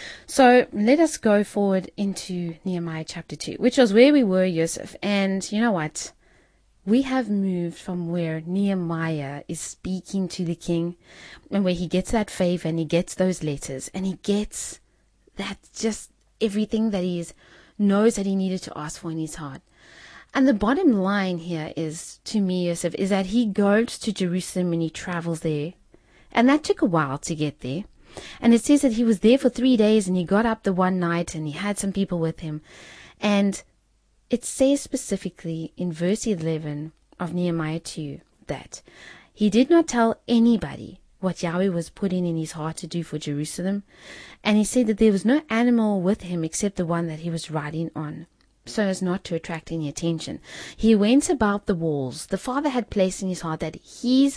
So let us go forward into Nehemiah chapter two, which was where we were, Yosef. And you know what? We have moved from where Nehemiah is speaking to the king and where he gets that favor and he gets those letters and he gets that just everything that he is, knows that he needed to ask for in his heart. And the bottom line here is, to me, Yosef, is that he goes to Jerusalem and he travels there. And that took a while to get there. And it says that he was there for three days and he got up the one night and he had some people with him. And it says specifically in verse eleven of Nehemiah two that he did not tell anybody what Yahweh was putting in his heart to do for Jerusalem. And he said that there was no animal with him except the one that he was riding on, so as not to attract any attention. He went about the walls. The Father had placed in his heart that his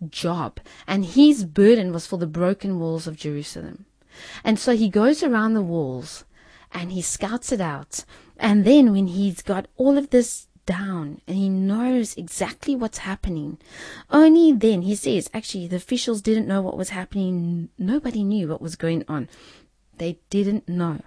job and his burden was for the broken walls of Jerusalem. And so he goes around the walls and he scouts it out. And then when he's got all of this down and he knows exactly what's happening, only then, he says, actually, the officials didn't know what was happening. Nobody knew what was going on. They didn't know.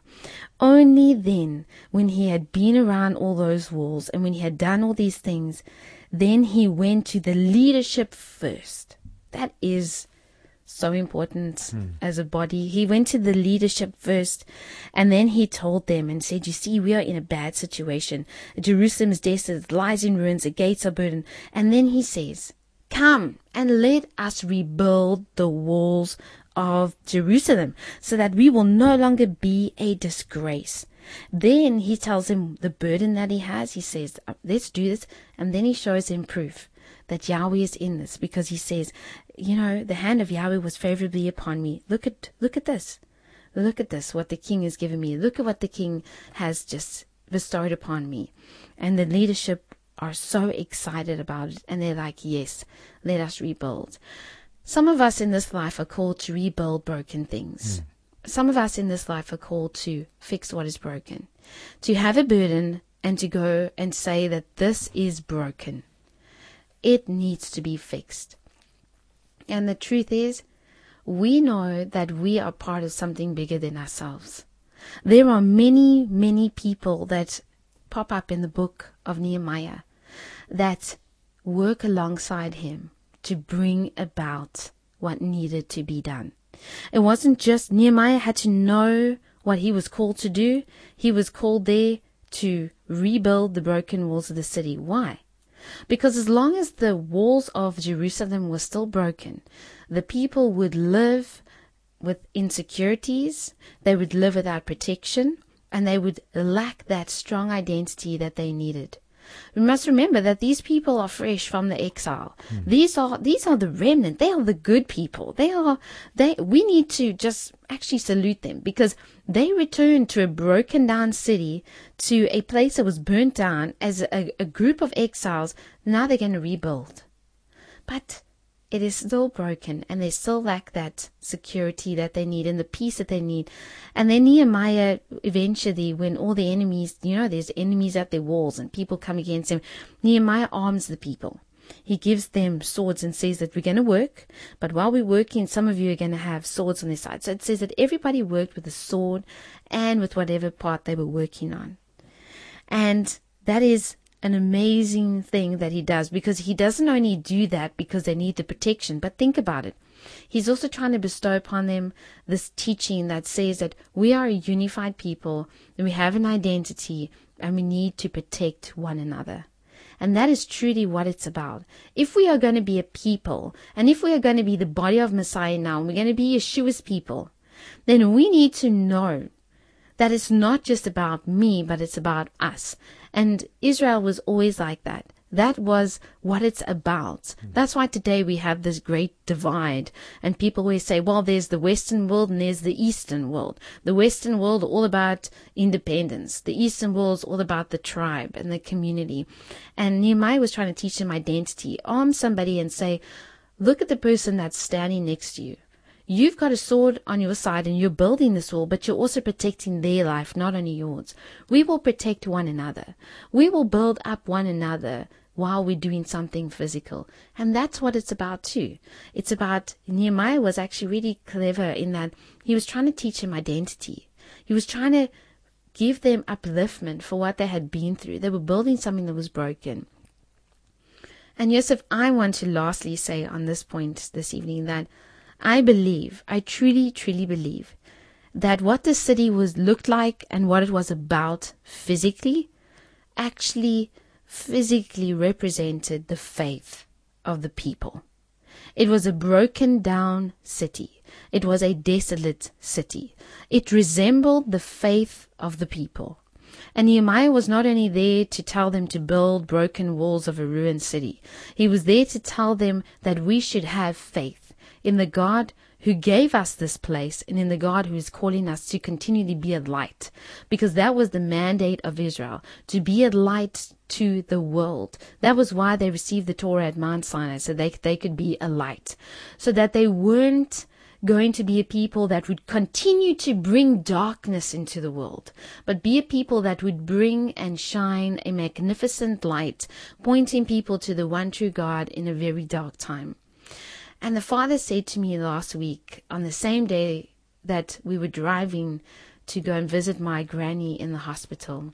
Only then, when he had been around all those walls and when he had done all these things, then he went to the leadership first. That is so important hmm. as a body. He went to the leadership first, and then he told them and said, you see, we are in a bad situation. Jerusalem is desolate, it lies in ruins, the gates are burdened. And then he says, come and let us rebuild the walls of Jerusalem so that we will no longer be a disgrace. Then he tells him the burden that he has. He says, let's do this. And then he shows him proof that Yahweh is in this, because he says, you know, the hand of Yahweh was favorably upon me. Look at, look at this. Look at this, what the king has given me. Look at what the king has just bestowed upon me. And the leadership are so excited about it. And they're like, yes, let us rebuild. Some of us in this life are called to rebuild broken things. Mm. Some of us in this life are called to fix what is broken, to have a burden and to go and say that this is broken. It needs to be fixed. And the truth is, we know that we are part of something bigger than ourselves. There are many, many people that pop up in the book of Nehemiah that work alongside him to bring about what needed to be done. It wasn't just Nehemiah had to know what he was called to do. He was called there to rebuild the broken walls of the city. Why? Because as long as the walls of Jerusalem were still broken, the people would live with insecurities, they would live without protection, and they would lack that strong identity that they needed. We must remember that these people are fresh from the exile. Mm. These are these are the remnant. They are the good people. They are they. We need to just actually salute them, because they returned to a broken down city, to a place that was burnt down as a, a group of exiles. Now they're going to rebuild. But it is still broken, and they still lack that security that they need and the peace that they need. And then Nehemiah, eventually, when all the enemies, you know, there's enemies at their walls and people come against him, Nehemiah arms the people. He gives them swords and says that we're going to work, but while we're working, some of you are going to have swords on their side. So it says that everybody worked with a sword and with whatever part they were working on. And that is an amazing thing that he does, because he doesn't only do that because they need the protection, but think about it. He's also trying to bestow upon them this teaching that says that we are a unified people, and we have an identity, and we need to protect one another. And that is truly what it's about. If we are going to be a people, and if we are going to be the body of Messiah now, and we're going to be Yeshua's people, then we need to know that it's not just about me, but it's about us. And Israel was always like that. That was what it's about. That's why today we have this great divide. And people always say, well, there's the Western world and there's the Eastern world. The Western world all about independence. The Eastern world is all about the tribe and the community. And Nehemiah was trying to teach them identity. Arm somebody and say, look at the person that's standing next to you. You've got a sword on your side and you're building this wall, but you're also protecting their life, not only yours. We will protect one another. We will build up one another while we're doing something physical. And that's what it's about too. It's about, Nehemiah was actually really clever in that he was trying to teach them identity. He was trying to give them upliftment for what they had been through. They were building something that was broken. And Yosef, I want to lastly say on this point this evening that I believe, I truly, truly believe that what the city was looked like and what it was about physically actually physically represented the faith of the people. It was a broken down city. It was a desolate city. It resembled the faith of the people. And Nehemiah was not only there to tell them to build broken walls of a ruined city. He was there to tell them that we should have faith in the God who gave us this place and in the God who is calling us to continually be a light. Because that was the mandate of Israel, to be a light to the world. That was why they received the Torah at Mount Sinai, so they, they could be a light. So that they weren't going to be a people that would continue to bring darkness into the world, but be a people that would bring and shine a magnificent light, pointing people to the one true God in a very dark time. And the Father said to me last week, on the same day that we were driving to go and visit my granny in the hospital,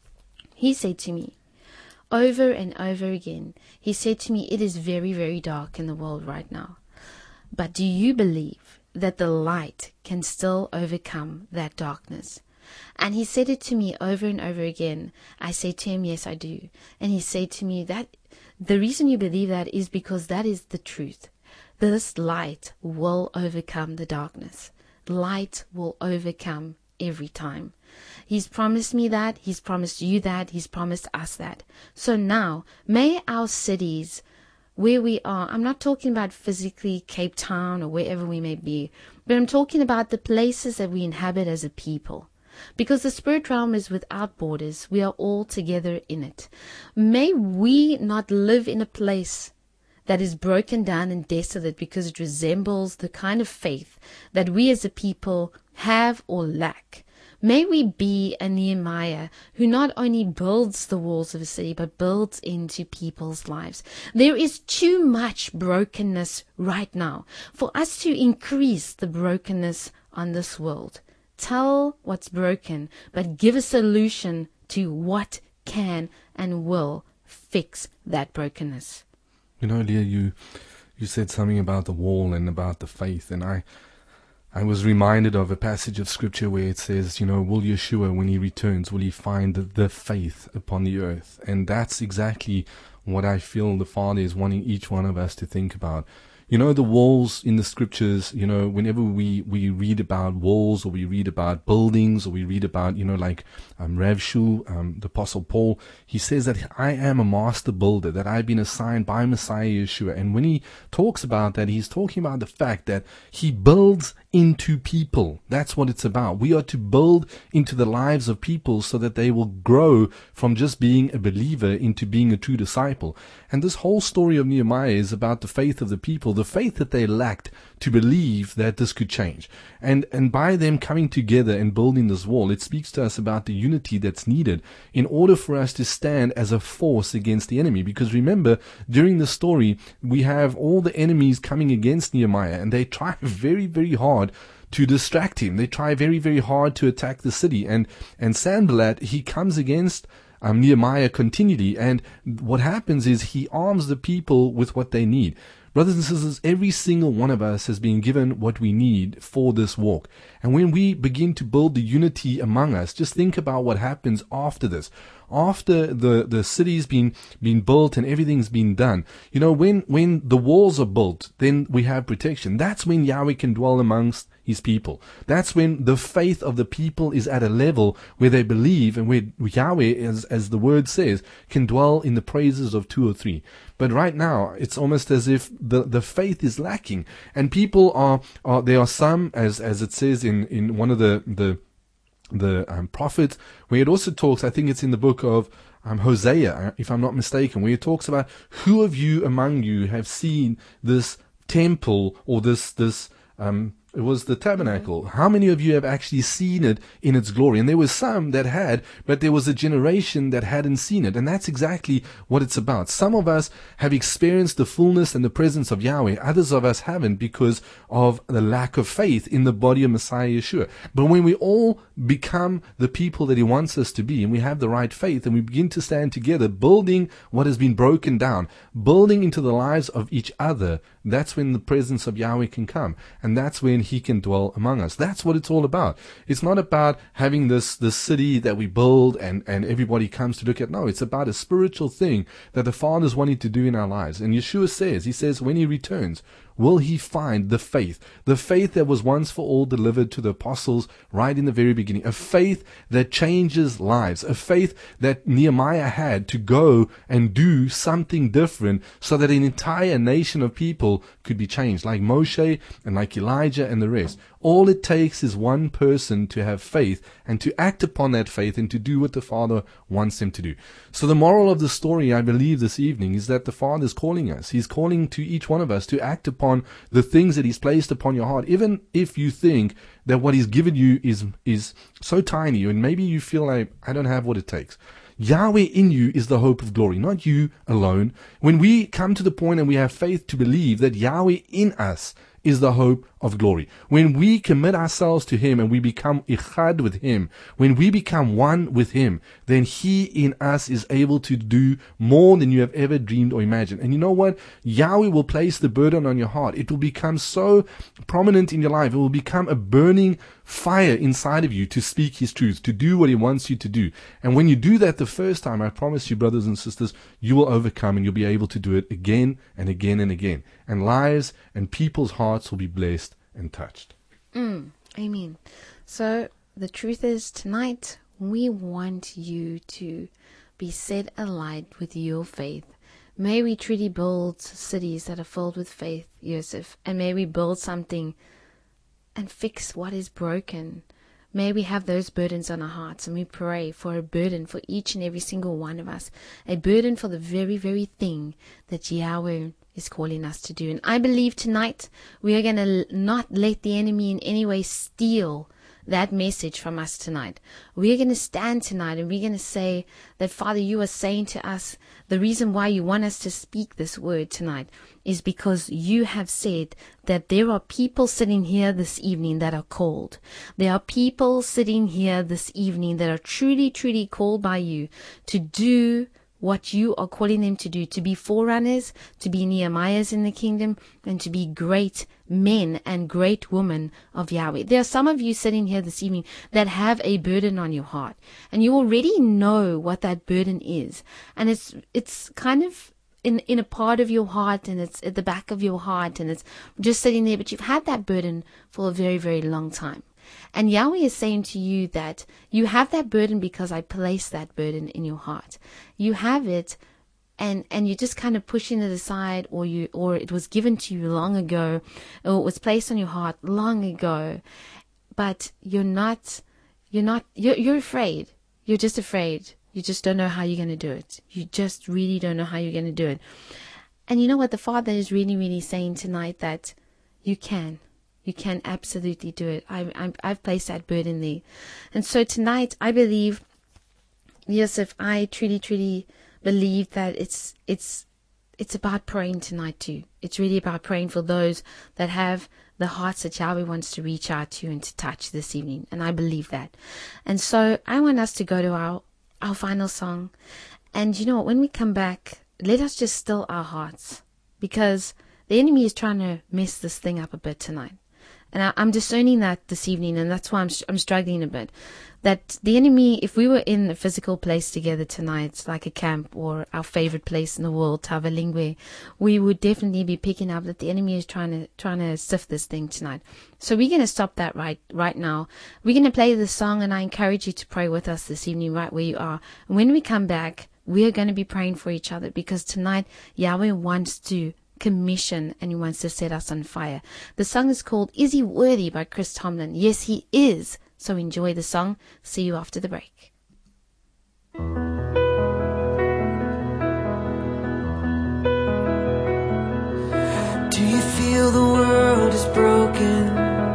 he said to me, over and over again, he said to me, it is very, very dark in the world right now. But do you believe that the light can still overcome that darkness? And he said it to me over and over again. I said to him, yes, I do. And he said to me that the reason you believe that is because that is the truth. This light will overcome the darkness. Light will overcome every time. He's promised me that. He's promised you that. He's promised us that. So now, may our cities, where we are, I'm not talking about physically Cape Town or wherever we may be, but I'm talking about the places that we inhabit as a people. Because the spirit realm is without borders. We are all together in it. May we not live in a place that is broken down and desolate because it resembles the kind of faith that we as a people have or lack. May we be a Nehemiah who not only builds the walls of a city, but builds into people's lives. There is too much brokenness right now for us to increase the brokenness on this world. Tell what's broken, but give a solution to what can and will fix that brokenness. You know, Leah, you you said something about the wall and about the faith, and I I was reminded of a passage of scripture where it says, you know, will Yeshua, when he returns, will he find the, the faith upon the earth? And that's exactly what I feel the Father is wanting each one of us to think about. You know, the walls in the scriptures, you know, whenever we, we read about walls or we read about buildings or we read about, you know, like um, Rav Shu, um, the Apostle Paul, he says that I am a master builder, that I've been assigned by Messiah Yeshua. And when he talks about that, he's talking about the fact that he builds into people. That's what it's about. We are to build into the lives of people so that they will grow from just being a believer into being a true disciple. And this whole story of Nehemiah is about the faith of the people, the faith that they lacked to believe that this could change. And and by them coming together and building this wall, it speaks to us about the unity that's needed in order for us to stand as a force against the enemy. Because remember, during the story, we have all the enemies coming against Nehemiah, and they try very, very hard to distract him. They try very, very hard to attack the city. And, and Sanballat, he comes against um, Nehemiah continually. And what happens is he arms the people with what they need. Brothers and sisters, every single one of us has been given what we need for this walk. And when we begin to build the unity among us, just think about what happens after this. After the, the city's been, been built and everything's been done. You know, when, when the walls are built, then we have protection. That's when Yahweh can dwell amongst his people. That's when the faith of the people is at a level where they believe and where Yahweh, as, as the word says, can dwell in the praises of two or three. But right now, it's almost as if the, the faith is lacking. And people are, are there are some, as, as it says in, in one of the, the, the um, prophets, where it also talks, I think it's in the book of um, Hosea, if I'm not mistaken, where it talks about who of you among you have seen this temple or this, this, um, it was the tabernacle. How many of you have actually seen it in its glory? And there was some that had, but there was a generation that hadn't seen it. And that's exactly what it's about. Some of us have experienced the fullness and the presence of Yahweh. Others of us haven't because of the lack of faith in the body of Messiah Yeshua. But when we all become the people that he wants us to be, and we have the right faith, and we begin to stand together, building what has been broken down, building into the lives of each other, that's when the presence of Yahweh can come. And that's when he can dwell among us. That's what it's all about. It's not about having this, this city that we build and, and everybody comes to look at. No, it's about a spiritual thing that the Father's wanting to do in our lives. And Yeshua says, he says, when he returns, will he find the faith, the faith that was once for all delivered to the apostles right in the very beginning, a faith that changes lives, a faith that Nehemiah had to go and do something different so that an entire nation of people could be changed, like Moshe and like Elijah and the rest. All it takes is one person to have faith and to act upon that faith and to do what the Father wants them to do. So the moral of the story, I believe, this evening is that the Father is calling us. He's calling to each one of us to act upon the things that he's placed upon your heart. Even if you think that what he's given you is, is so tiny and maybe you feel like, I don't have what it takes. Yahweh in you is the hope of glory, not you alone. When we come to the point and we have faith to believe that Yahweh in us is the hope of glory. When we commit ourselves to him and we become ichad with him, when we become one with him, then he in us is able to do more than you have ever dreamed or imagined. And you know what? Yahweh will place the burden on your heart. It will become so prominent in your life. It will become a burning fire inside of you to speak his truth, to do what he wants you to do. And when you do that the first time, I promise you, brothers and sisters, you will overcome and you'll be able to do it again and again and again. And lives and people's hearts will be blessed and touched. Mm, amen. So the truth is, tonight we want you to be set alight with your faith. May we truly build cities that are filled with faith, Yosef, and may we build something and fix what is broken. May we have those burdens on our hearts, and we pray for a burden for each and every single one of us, a burden for the very, very thing that Yahweh is calling us to do. And I believe tonight we are going to not let the enemy in any way steal that message from us tonight. We're going to stand tonight and we're going to say that, Father, you are saying to us, the reason why you want us to speak this word tonight is because you have said that there are people sitting here this evening that are called. There are people sitting here this evening that are truly, truly called by you to do what you are calling them to do, to be forerunners, to be Nehemiahs in the kingdom, and to be great men and great women of Yahweh. There are some of you sitting here this evening that have a burden on your heart, and you already know what that burden is, and it's it's kind of in in a part of your heart, and it's at the back of your heart, and it's just sitting there, but you've had that burden for a very, very long time. And Yahweh is saying to you that you have that burden because I placed that burden in your heart. You have it and and you're just kind of pushing it aside, or you or it was given to you long ago, or it was placed on your heart long ago, but you're not you're not you're, you're afraid. You're just afraid. You just don't know how you're going to do it. You just really don't know how you're going to do it. And you know what? The Father is really, really saying tonight that you can. You can absolutely do it. I, I, I've placed that burden there. And so tonight, I believe, Yosef, I truly, truly believe that it's it's it's about praying tonight too. It's really about praying for those that have the hearts that Yahweh wants to reach out to and to touch this evening. And I believe that. And so I want us to go to our, our final song. And you know what? When we come back, let us just still our hearts, because the enemy is trying to mess this thing up a bit tonight. And I, I'm discerning that this evening, and that's why I'm I'm struggling a bit. That the enemy, if we were in a physical place together tonight, like a camp or our favorite place in the world, Tavalingwe, we would definitely be picking up that the enemy is trying to trying to sift this thing tonight. So we're going to stop that right right now. We're going to play this song, and I encourage you to pray with us this evening right where you are. And when we come back, we are going to be praying for each other, because tonight Yahweh wants to commission and he wants to set us on fire. The song is called Is He Worthy by Chris Tomlin. Yes, he is. So enjoy the song. See you after the break. Do you feel the world is broken?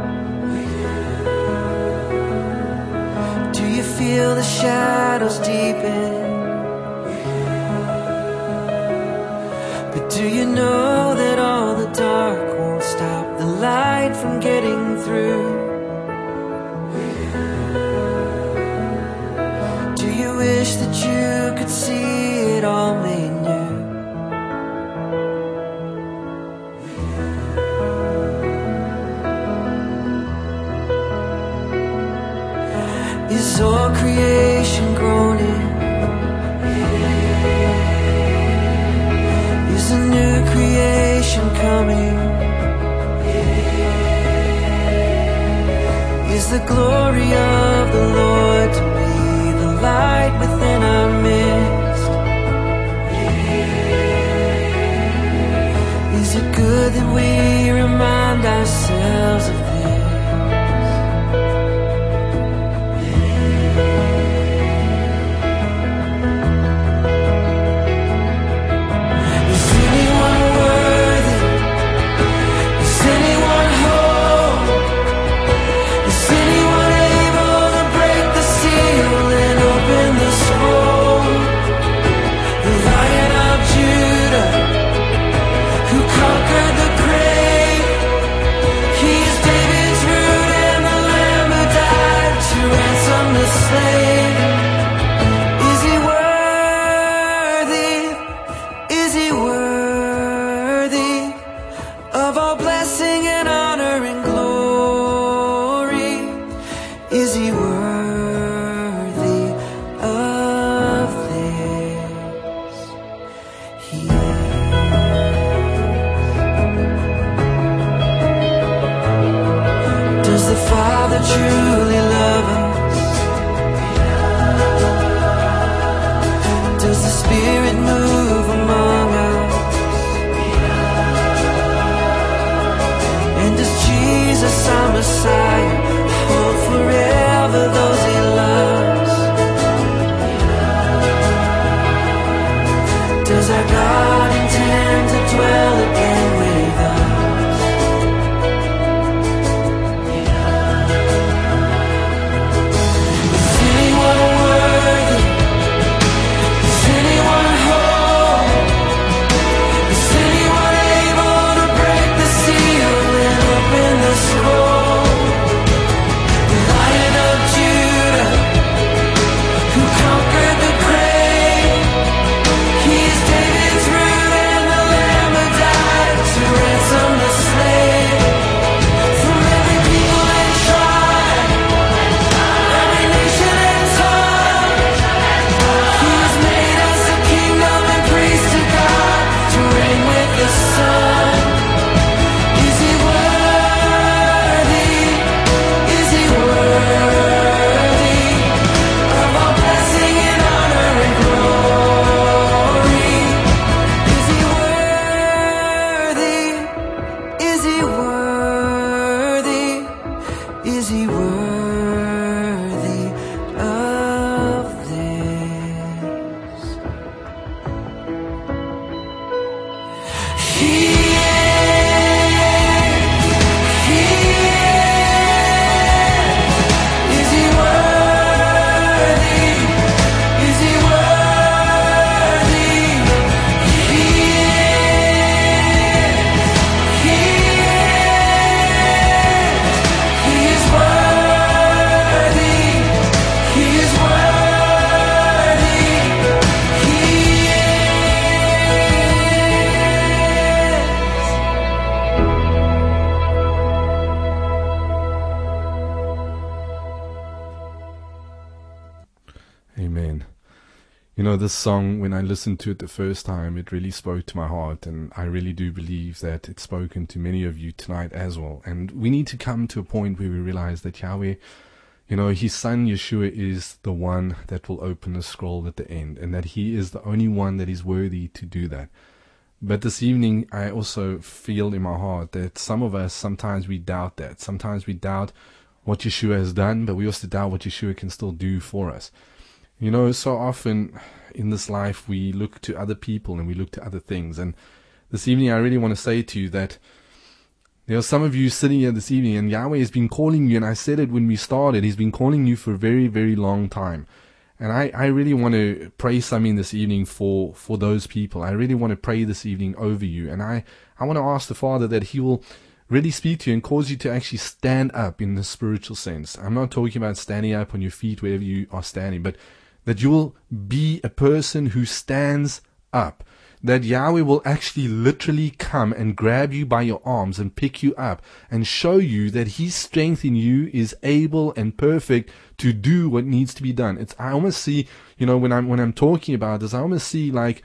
Do you feel the shadows deepen? But do you know that all the dark won't stop the light from getting through? Do you wish that you could see it all made new? Is all creation groaning? Is a new creation coming? Is the glory of the Lord to be the light within our midst? Is it good that we remind ourselves of this? Truly love us? Does the Spirit move among us? And does Jesus, our Messiah, hold forever those he loves? Does our God intend to dwell again with us? Scroll. You know, this song, when I listened to it the first time, it really spoke to my heart, and I really do believe that it's spoken to many of you tonight as well. And we need to come to a point where we realize that Yahweh, you know, His Son Yeshua is the one that will open the scroll at the end, and that He is the only one that is worthy to do that. But this evening, I also feel in my heart that some of us, sometimes we doubt that. Sometimes we doubt what Yeshua has done, but we also doubt what Yeshua can still do for us. You know, so often in this life we look to other people and we look to other things. And this evening I really want to say to you that there are some of you sitting here this evening, and Yahweh has been calling you, and I said it when we started, He's been calling you for a very, very long time. And I, I really want to pray something this evening for, for those people. I really want to pray this evening over you. And I, I want to ask the Father that He will really speak to you and cause you to actually stand up in the spiritual sense. I'm not talking about standing up on your feet wherever you are standing, but that you will be a person who stands up. That Yahweh will actually literally come and grab you by your arms and pick you up and show you that His strength in you is able and perfect to do what needs to be done. It's, I almost see, you know, when I'm, when I'm talking about this, I almost see like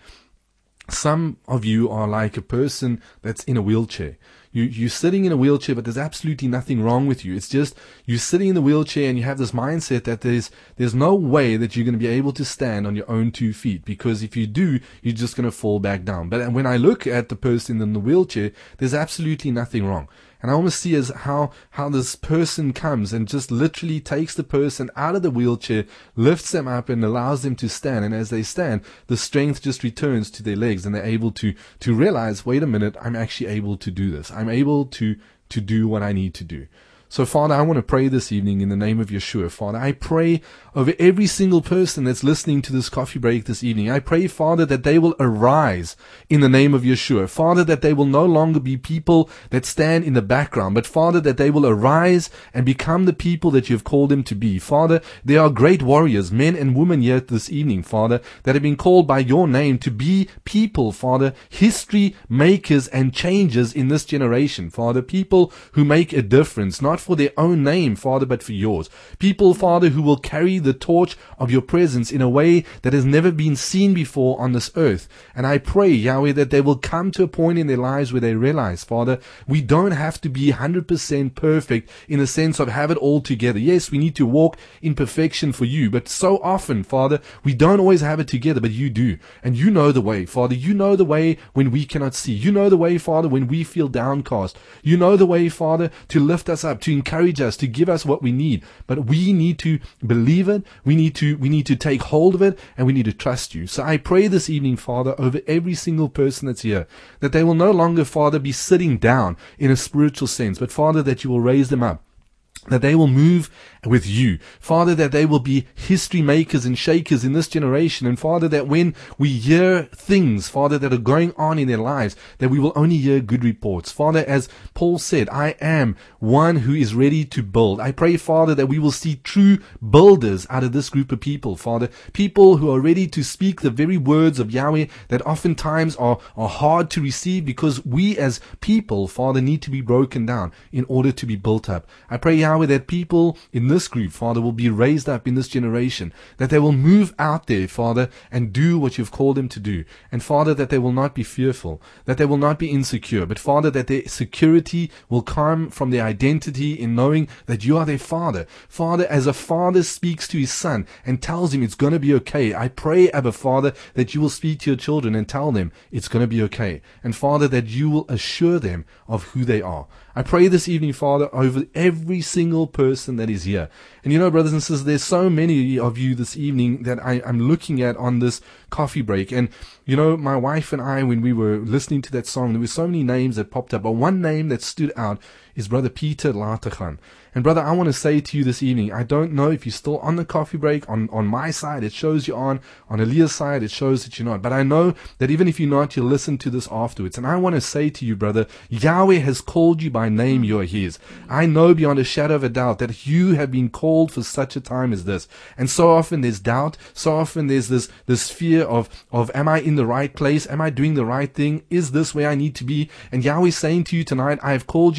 some of you are like a person that's in a wheelchair. You, you're sitting in a wheelchair, but there's absolutely nothing wrong with you. It's just you're sitting in the wheelchair and you have this mindset that there's there's no way that you're going to be able to stand on your own two feet, because if you do, you're just going to fall back down. But when I look at the person in the wheelchair, there's absolutely nothing wrong. And I almost see as how, how this person comes and just literally takes the person out of the wheelchair, lifts them up and allows them to stand. And as they stand, the strength just returns to their legs and they're able to, to realize, wait a minute, I'm actually able to do this. I'm able to, to do what I need to do. So, Father, I want to pray this evening in the name of Yeshua. Father, I pray over every single person that's listening to this coffee break this evening. I pray, Father, that they will arise in the name of Yeshua. Father, that they will no longer be people that stand in the background, but, Father, that they will arise and become the people that you have called them to be. Father, there are great warriors, men and women here this evening, Father, that have been called by your name to be people, Father, history makers and changers in this generation. Father, people who make a difference, not for their own name, Father, but for yours. People, Father, who will carry the torch of your presence in a way that has never been seen before on this earth. And I pray, Yahweh, that they will come to a point in their lives where they realize, Father, we don't have to be one hundred percent perfect in the sense of have it all together. Yes, we need to walk in perfection for you, but so often, Father, we don't always have it together, but you do. And you know the way, Father. You know the way when we cannot see. You know the way, Father, when we feel downcast. You know the way, Father, to lift us up, to encourage us, to give us what we need. But we need to believe it. We need to, we need to take hold of it, and we need to trust you. So I pray this evening, Father, over every single person that's here, that they will no longer, Father, be sitting down in a spiritual sense, but Father, that you will raise them up, that they will move with you. Father, that they will be history makers and shakers in this generation. And Father, that when we hear things, Father, that are going on in their lives, that we will only hear good reports. Father, as Paul said, I am one who is ready to build. I pray, Father, that we will see true builders out of this group of people, Father. People who are ready to speak the very words of Yahweh that oftentimes are, are hard to receive, because we as people, Father, need to be broken down in order to be built up. I pray, Yahweh, that people in this group, Father, will be raised up in this generation, that they will move out there, Father, and do what you've called them to do. And Father, that they will not be fearful, that they will not be insecure, but Father, that their security will come from their identity in knowing that you are their Father. Father, as a father speaks to his son and tells him it's going to be okay, I pray, Abba Father, that you will speak to your children and tell them it's going to be okay. And Father, that you will assure them of who they are. I pray this evening, Father, over every single person that is here. And you know, brothers and sisters, there's so many of you this evening that I, I'm looking at on this coffee break. And, you know, my wife and I, when we were listening to that song, there were so many names that popped up. But one name that stood out is Brother Peter Latachan. And brother, I want to say to you this evening, I don't know if you're still on the coffee break. On, on my side, it shows you're on. On Elia's side, it shows that you're not. But I know that even if you're not, you'll listen to this afterwards. And I want to say to you, brother, Yahweh has called you by name. You are his. I know beyond a shadow of a doubt that you have been called for such a time as this. And so often there's doubt. So often there's this, this fear of, of, am I in the right place? Am I doing the right thing? Is this where I need to be? And Yahweh's saying to you tonight, I have called you by name.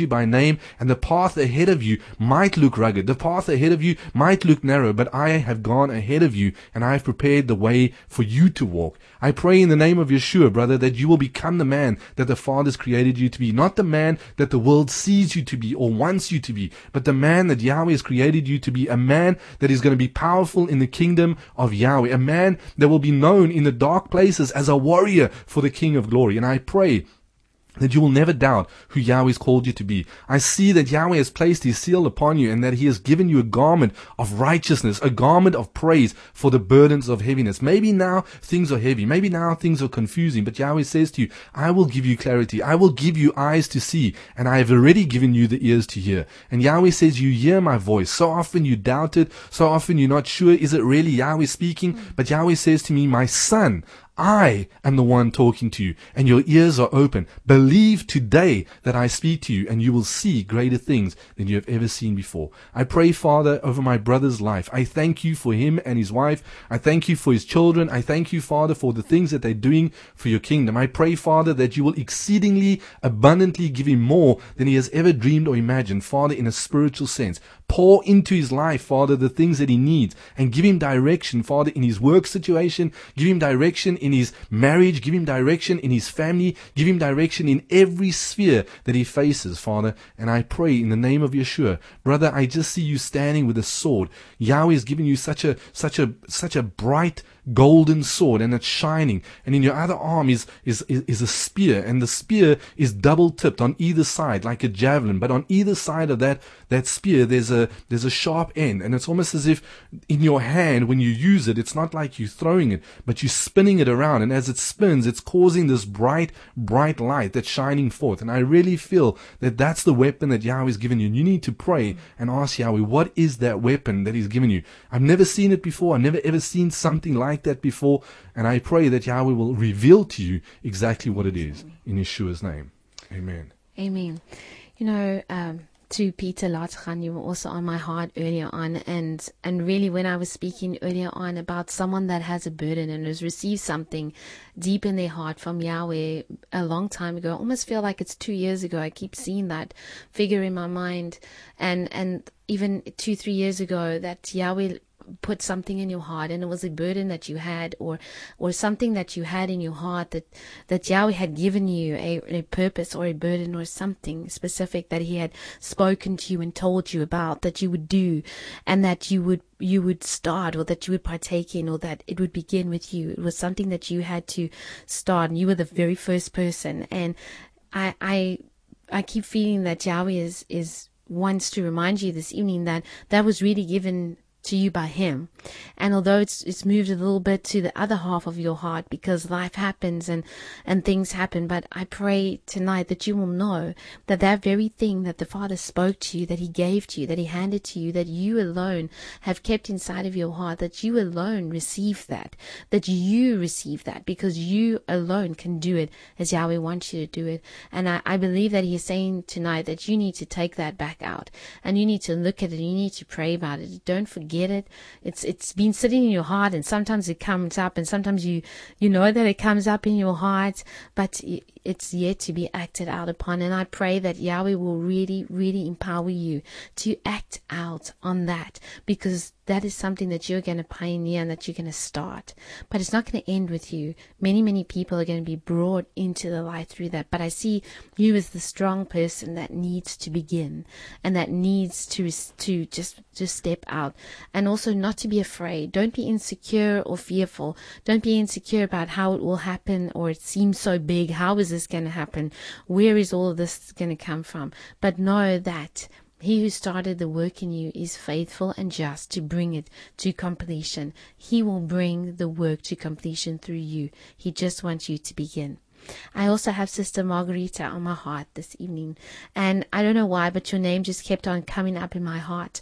name, and the path ahead of you might look rugged. The path ahead of you might look narrow, but I have gone ahead of you, and I have prepared the way for you to walk. I pray in the name of Yeshua, brother, that you will become the man that the Father's created you to be. Not the man that the world sees you to be or wants you to be, but the man that Yahweh has created you to be. A man that is going to be powerful in the kingdom of Yahweh. A man that will be known in the dark places as a warrior for the King of Glory. And I pray that you will never doubt who Yahweh has called you to be. I see that Yahweh has placed His seal upon you, and that He has given you a garment of righteousness, a garment of praise for the burdens of heaviness. Maybe now things are heavy. Maybe now things are confusing. But Yahweh says to you, I will give you clarity. I will give you eyes to see, and I have already given you the ears to hear. And Yahweh says, you hear my voice. So often you doubt it. So often you're not sure, is it really Yahweh speaking? But Yahweh says to me, my son, I am the one talking to you, and your ears are open. Believe today that I speak to you, and you will see greater things than you have ever seen before. I pray, Father, over my brother's life. I thank you for him and his wife. I thank you for his children. I thank you, Father, for the things that they're doing for your kingdom. I pray, Father, that you will exceedingly abundantly give him more than he has ever dreamed or imagined, Father, in a spiritual sense. Pour into his life, Father, the things that he needs, and give him direction, Father, in his work situation. Give him direction in his marriage. Give him direction in his family. Give him direction in every sphere that he faces, Father. And I pray in the name of Yeshua, brother, I just see you standing with a sword. Yahweh has given you such a such a such a bright golden sword, and it's shining, and in your other arm is, is is is a spear, and the spear is double tipped on either side like a javelin, but on either side of that that spear there's a there's a sharp end, and it's almost as if in your hand when you use it, it's not like you throwing it, but you're spinning it around, and as it spins, it's causing this bright bright light that's shining forth. And I really feel that that's the weapon that Yahweh's given you, and you need to pray and ask Yahweh, what is that weapon that He's given you? I've never seen it before. I've never ever seen something like that before, and I pray that Yahweh will reveal to you exactly what it is in Yeshua's name. Amen. Amen. You know, um, to Peter Latchan, you were also on my heart earlier on, and and really when I was speaking earlier on about someone that has a burden and has received something deep in their heart from Yahweh a long time ago, I almost feel like it's two years ago. I keep seeing that figure in my mind, and and even two, three years ago that Yahweh put something in your heart, and it was a burden that you had, or or something that you had in your heart that that Yahweh had given you a, a purpose or a burden or something specific that He had spoken to you and told you about that you would do, and that you would you would start, or that you would partake in, or that it would begin with you. It was something that you had to start, and you were the very first person. And I I I keep feeling that Yahweh is is wants to remind you this evening that that was really given to you by Him. And although it's it's moved a little bit to the other half of your heart because life happens and and things happen, but I pray tonight that you will know that that very thing that the Father spoke to you, that He gave to you, that He handed to you, that you alone have kept inside of your heart, that you alone receive that, that you receive that because you alone can do it as Yahweh wants you to do it. And I, I believe that He is saying tonight that you need to take that back out, and you need to look at it, and you need to pray about it. Don't forget Get it. It's it's been sitting in your heart, and sometimes it comes up, and sometimes you you know that it comes up in your heart, but it's yet to be acted out upon. And I pray that Yahweh will really, really empower you to act out on that, because that is something that you're going to pioneer and that you're going to start. But it's not going to end with you. Many, many people are going to be brought into the light through that. But I see you as the strong person that needs to begin, and that needs to to just just step out, and also not to be afraid. Don't be insecure or fearful. Don't be insecure about how it will happen, or it seems so big. How is this going to happen? Where is all of this going to come from? But know that He who started the work in you is faithful and just to bring it to completion. He will bring the work to completion through you. He just wants you to begin. I also have Sister Margarita on my heart this evening, and I don't know why, but your name just kept on coming up in my heart.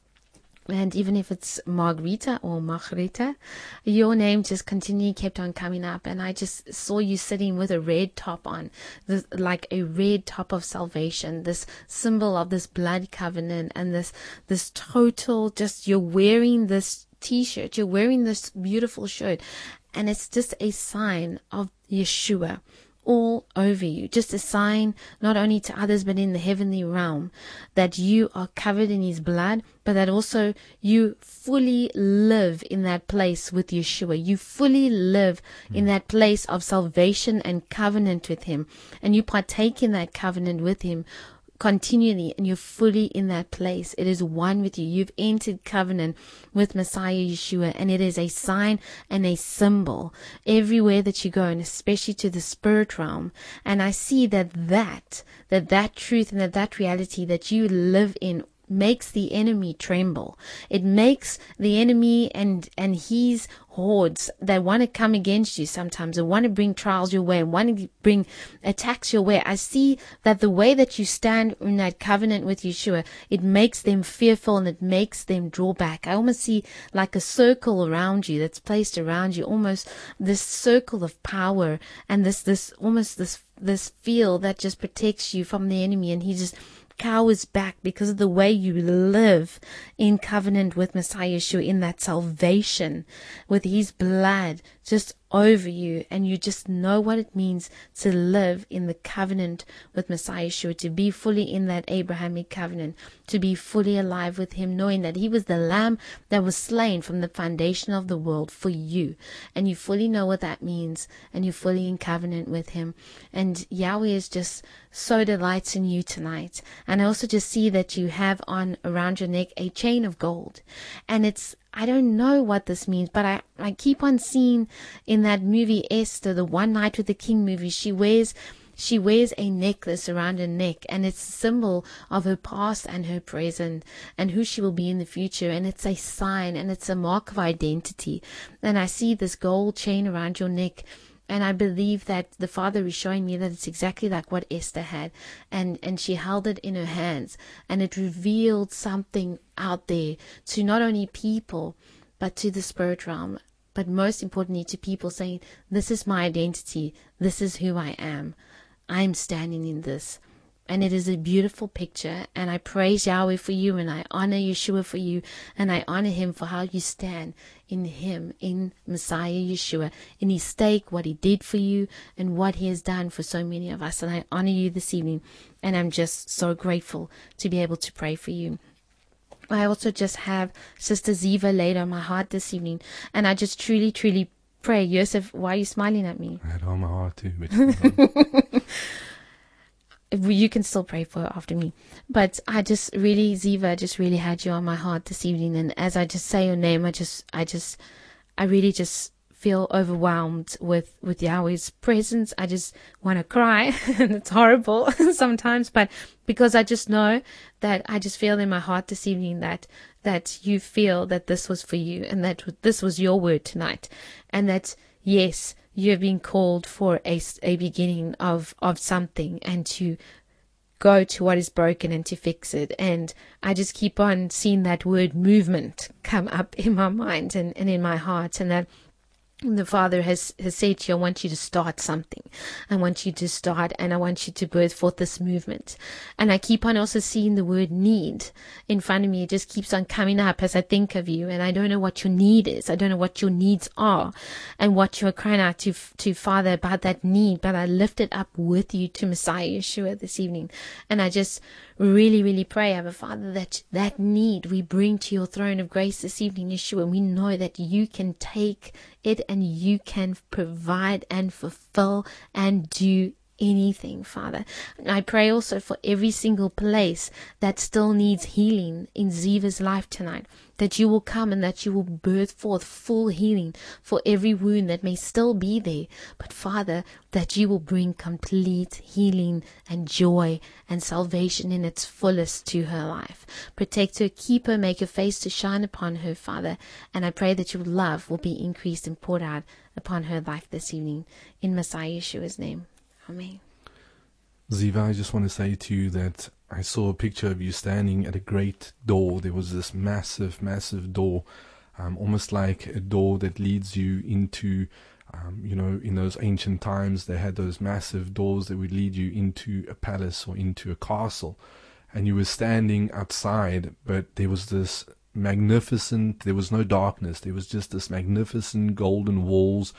And even if it's Margarita or Margarita, your name just continually kept on coming up. And I just saw you sitting with a red top on, this, like a red top of salvation, this symbol of this blood covenant, and this, this total, just you're wearing this t-shirt, you're wearing this beautiful shirt. And it's just a sign of Yeshua, all over you, just a sign not only to others but in the heavenly realm that you are covered in his blood, but that also you fully live in that place with Yeshua. You fully live mm. in that place of salvation and covenant with him, and you partake in that covenant with him continually, and you're fully in that place. It is one with you. You've entered covenant with Messiah Yeshua, and it is a sign and a symbol everywhere that you go, and especially to the spirit realm. And I see that that, that that truth and that that reality that you live in makes the enemy tremble. It makes the enemy and and his hordes that want to come against you sometimes, and want to bring trials your way, and want to bring attacks your way. I see that the way that you stand in that covenant with Yeshua, it makes them fearful and it makes them draw back. I almost see like a circle around you that's placed around you, almost this circle of power, and this this almost this this field that just protects you from the enemy, and he just cowers back because of the way you live in covenant with Messiah Yeshua, in that salvation with his blood just over you, and you just know what it means to live in the covenant with Messiah Yeshua, to be fully in that Abrahamic covenant, to be fully alive with him, knowing that he was the lamb that was slain from the foundation of the world for you, and you fully know what that means, and you're fully in covenant with him. And Yahweh is just so delights in you tonight. And I also just see that you have on around your neck a chain of gold, and it's I don't know what this means, but I, I keep on seeing in that movie Esther, the One Night with the King movie, she wears she wears a necklace around her neck, and it's a symbol of her past and her present and who she will be in the future, and it's a sign and it's a mark of identity. And I see this gold chain around your neck, and I believe that the Father is showing me that it's exactly like what Esther had. And, and she held it in her hands, and it revealed something out there to not only people, but to the spirit realm. But most importantly, to people saying, this is my identity. This is who I am. I'm standing in this. And it is a beautiful picture, and I praise Yahweh for you, and I honor Yeshua for you, and I honor him for how you stand in him, in Messiah Yeshua, in his stake, what he did for you, and what he has done for so many of us. And I honor you this evening, and I'm just so grateful to be able to pray for you. I also just have Sister Ziva laid on my heart this evening, and I just truly, truly pray. Yosef, why are you smiling at me? I had on my heart too. But you can still pray for her after me. But I just really, Ziva, just really had you on my heart this evening. And as I just say your name, I just, I just, I really just feel overwhelmed with, with Yahweh's presence. I just want to cry. And it's horrible sometimes, but because I just know that I just feel in my heart this evening that, that you feel that this was for you, and that this was your word tonight. And that, yes, you have been called for a, a beginning of, of something, and to go to what is broken and to fix it. And I just keep on seeing that word movement come up in my mind and, and in my heart, and that the Father has, has said to you, I want you to start something. I want you to start, and I want you to birth forth this movement. And I keep on also seeing the word need in front of me. It just keeps on coming up as I think of you. And I don't know what your need is. I don't know what your needs are and what you're crying out to, to Father about that need. But I lift it up with you to Messiah Yeshua this evening. And I just really, really pray, Abba Father, that that need we bring to your throne of grace this evening, Yeshua. And we know that you can take it, and you can provide and fulfill and do anything, Father. And I pray also for every single place that still needs healing in Ziva's life tonight, that you will come and that you will birth forth full healing for every wound that may still be there. But Father, that you will bring complete healing and joy and salvation in its fullest to her life. Protect her, keep her, make your face to shine upon her, Father. And I pray that your love will be increased and poured out upon her life this evening. In Messiah Yeshua's name. Amen. Ziva, I just want to say to you that I saw a picture of you standing at a great door. There was this massive, massive door, um, almost like a door that leads you into, um, you know, in those ancient times, they had those massive doors that would lead you into a palace or into a castle. And you were standing outside, but there was this magnificent, there was no darkness. There was just this magnificent golden walls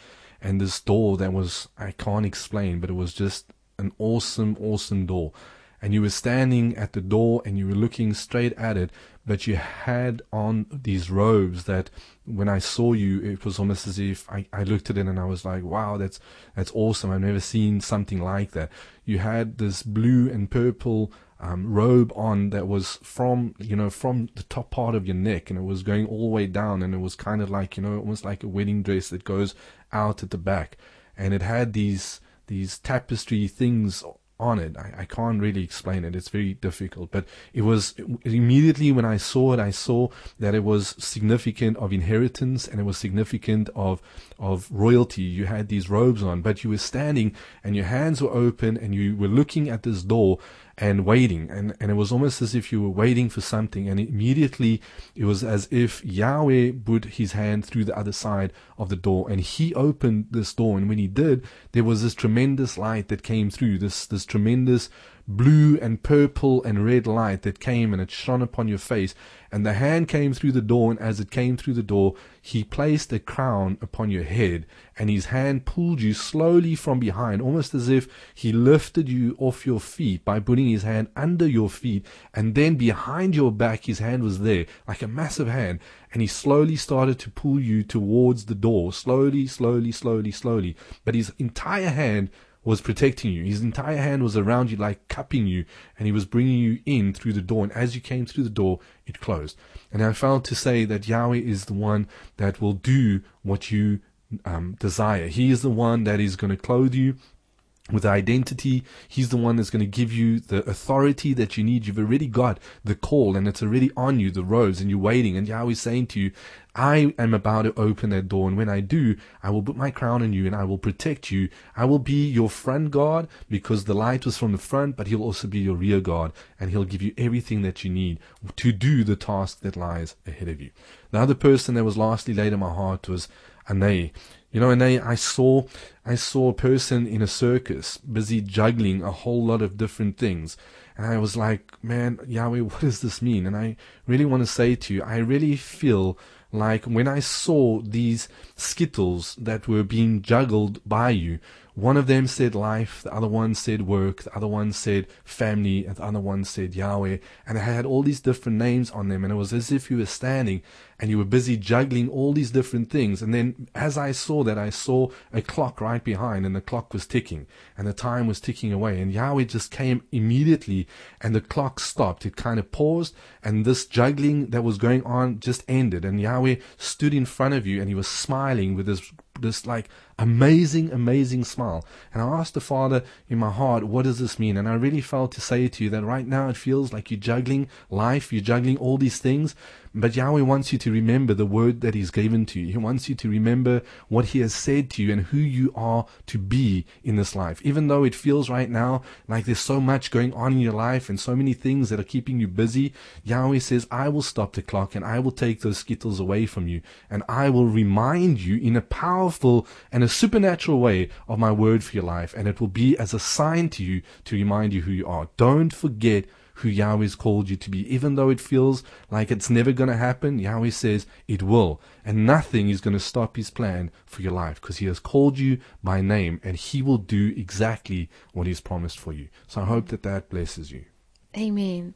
and this door that was, I can't explain, but it was just an awesome, awesome door. And you were standing at the door and you were looking straight at it, but you had on these robes that when I saw you, it was almost as if I, I looked at it and I was like, wow, that's that's awesome. I've never seen something like that. You had this blue and purple um, robe on that was from, you know, from the top part of your neck, and it was going all the way down, and it was kind of like, you know, almost like a wedding dress that goes out at the back. And it had these these tapestry things on it. I, I can't really explain it. It's very difficult. But it was immediately when I saw it, I saw that it was significant of inheritance, and it was significant of of royalty. You had these robes on, but you were standing and your hands were open and you were looking at this door and waiting, and, and it was almost as if you were waiting for something, and immediately it was as if Yahweh put his hand through the other side of the door, and he opened this door, and when he did, there was this tremendous light that came through, this this tremendous blue and purple and red light that came, and it shone upon your face, and the hand came through the door, and as it came through the door, he placed a crown upon your head, and his hand pulled you slowly from behind, almost as if he lifted you off your feet by putting his hand under your feet, and then behind your back his hand was there, like a massive hand, and he slowly started to pull you towards the door, slowly, slowly, slowly, slowly, but his entire hand was protecting you. His entire hand was around you, like cupping you, and he was bringing you in through the door, and as you came through the door, it closed. And I felt to say that Yahweh is the one that will do what you um, desire. He is the one that is going to clothe you with identity. He's the one that's going to give you the authority that you need. You've already got the call, and it's already on you, the robes, and you're waiting, and Yahweh's saying to you, I am about to open that door, and when I do, I will put my crown on you, and I will protect you. I will be your front guard, because the light was from the front, but he'll also be your rear guard, and he'll give you everything that you need to do the task that lies ahead of you. The other person that was lastly laid on my heart was Anay. You know, Anay, I saw, I saw a person in a circus busy juggling a whole lot of different things. And I was like, man, Yahweh, what does this mean? And I really want to say to you, I really feel like when I saw these skittles that were being juggled by you, one of them said life, the other one said work, the other one said family, and the other one said Yahweh, and it had all these different names on them, and it was as if you were standing and you were busy juggling all these different things. And then as I saw that, I saw a clock right behind, and the clock was ticking, and the time was ticking away, and Yahweh just came immediately, and the clock stopped. It kind of paused, and this juggling that was going on just ended, and Yahweh stood in front of you, and he was smiling with this this like amazing, amazing smile. And I asked the Father in my heart, what does this mean? And I really felt to say to you that right now it feels like you're juggling life, you're juggling all these things, but Yahweh wants you to remember the word that he's given to you. He wants you to remember what he has said to you and who you are to be in this life. Even though it feels right now like there's so much going on in your life and so many things that are keeping you busy, Yahweh says, I will stop the clock, and I will take those skittles away from you, and I will remind you in a powerful and a supernatural way of my word for your life, and it will be as a sign to you to remind you who you are. Don't forget who Yahweh's called you to be. Even though it feels like it's never going to happen, Yahweh says it will, and nothing is going to stop his plan for your life, because he has called you by name, and he will do exactly what he's promised for you. So I hope that that blesses you. Amen.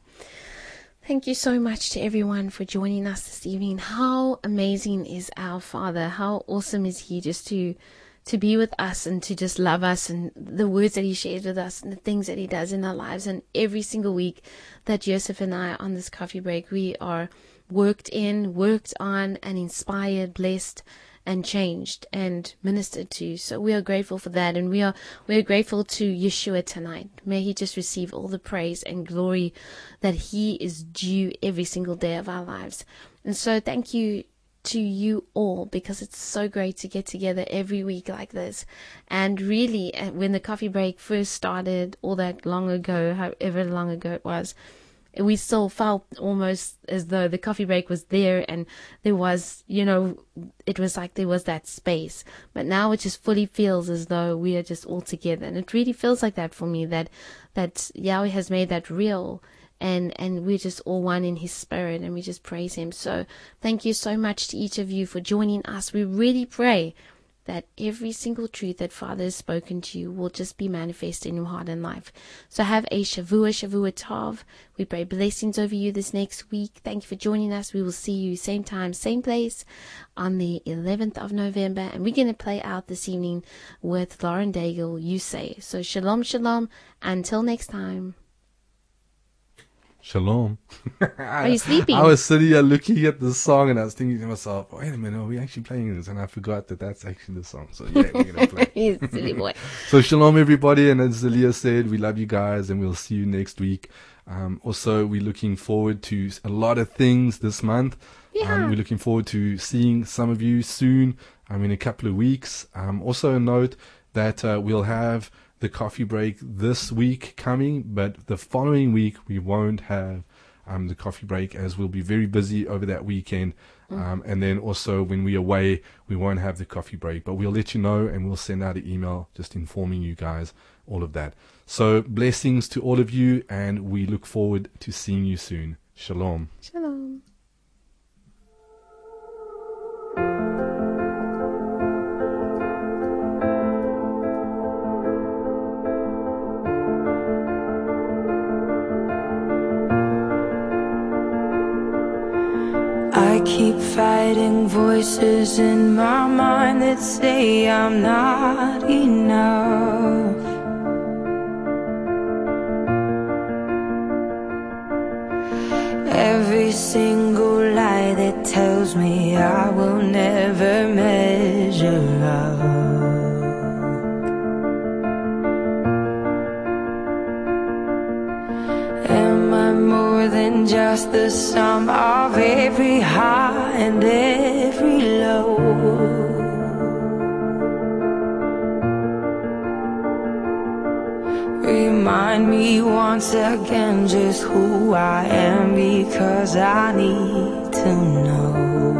Thank you so much to everyone for joining us this evening. How amazing is our Father? How awesome is he just to to be with us and to just love us, and the words that he shares with us and the things that he does in our lives. And every single week that Joseph and I are on this coffee break, we are worked in, worked on, and inspired, blessed, and changed and ministered to. So we are grateful for that, and we are we are grateful to Yeshua tonight. May he just receive all the praise and glory that he is due every single day of our lives. And so thank you to you all, because it's so great to get together every week like this. And really, when the coffee break first started all that long ago, however long ago it was, we still felt almost as though the coffee break was there, and there was, you know, it was like there was that space. But now it just fully feels as though we are just all together. And it really feels like that for me, that that Yahweh has made that real. And, and we're just all one in his spirit, and we just praise him. So thank you so much to each of you for joining us. We really pray that every single truth that Father has spoken to you will just be manifest in your heart and life. So have a Shavua, Shavua Tov. We pray blessings over you this next week. Thank you for joining us. We will see you same time, same place on the eleventh of November. And we're going to play out this evening with Lauren Daigle, You Say. So shalom, shalom. Until next time. Shalom. Are you sleeping? I was sitting here looking at the song and I was thinking to myself, wait a minute, are we actually playing this? And I forgot that that's actually the song. So yeah, we're going to play. You silly boy. So shalom everybody. And as Zelia said, we love you guys and we'll see you next week. Um, also, we're looking forward to a lot of things this month. Yeah. Um, we're looking forward to seeing some of you soon. Um, in a couple of weeks. Um, also a note that uh, we'll have the coffee break this week coming, but the following week we won't have um, the coffee break as we'll be very busy over that weekend. Um, and then also when we're away, we won't have the coffee break, but we'll let you know and we'll send out an email just informing you guys all of that. So blessings to all of you and we look forward to seeing you soon. Shalom. Shalom. I keep fighting voices in my mind that say I'm not enough. Every single lie that tells me I will never measure up. Am I more than just the sum of every high and every low? Remind me once again just who I am, because I need to know.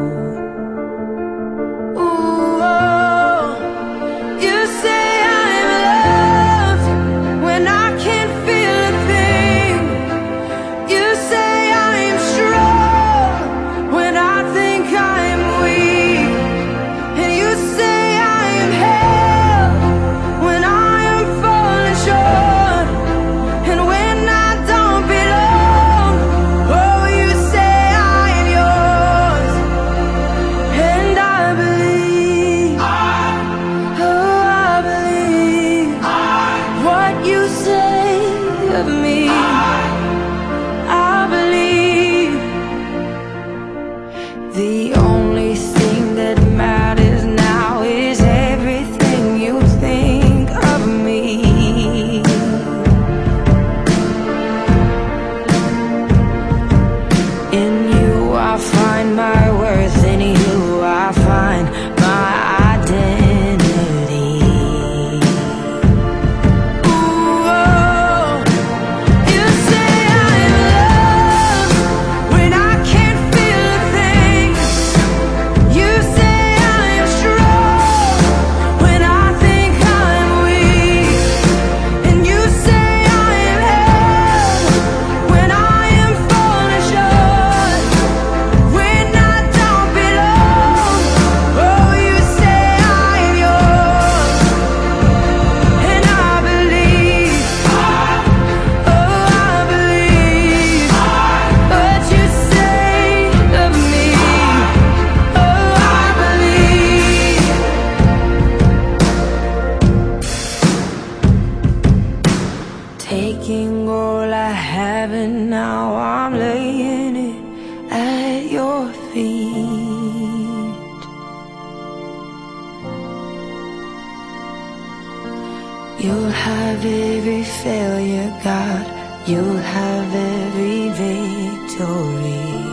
Ooh, oh, you say I'm loved when I can't feel a thing. You say I'm strong when I think I'm weak. And you say I am held when I am falling short. And when I don't belong, oh, you say I am yours. And I believe, oh, I believe what you say of me. I believe the only thing that matters now is everything you think of me. In you I find my worth, in you I find my identity. Ooh, oh, you say I'm loved when I can't feel a thing. You say I am strong when I think I'm weak. And you say I am held when I am falling short. When I don't belong, oh, you say I am yours. And I believe, oh, I believe what you say of me. Oh, I believe. Taking all I have and now I'm laying it at your feet. You'll have every failure, God. You'll have every victory.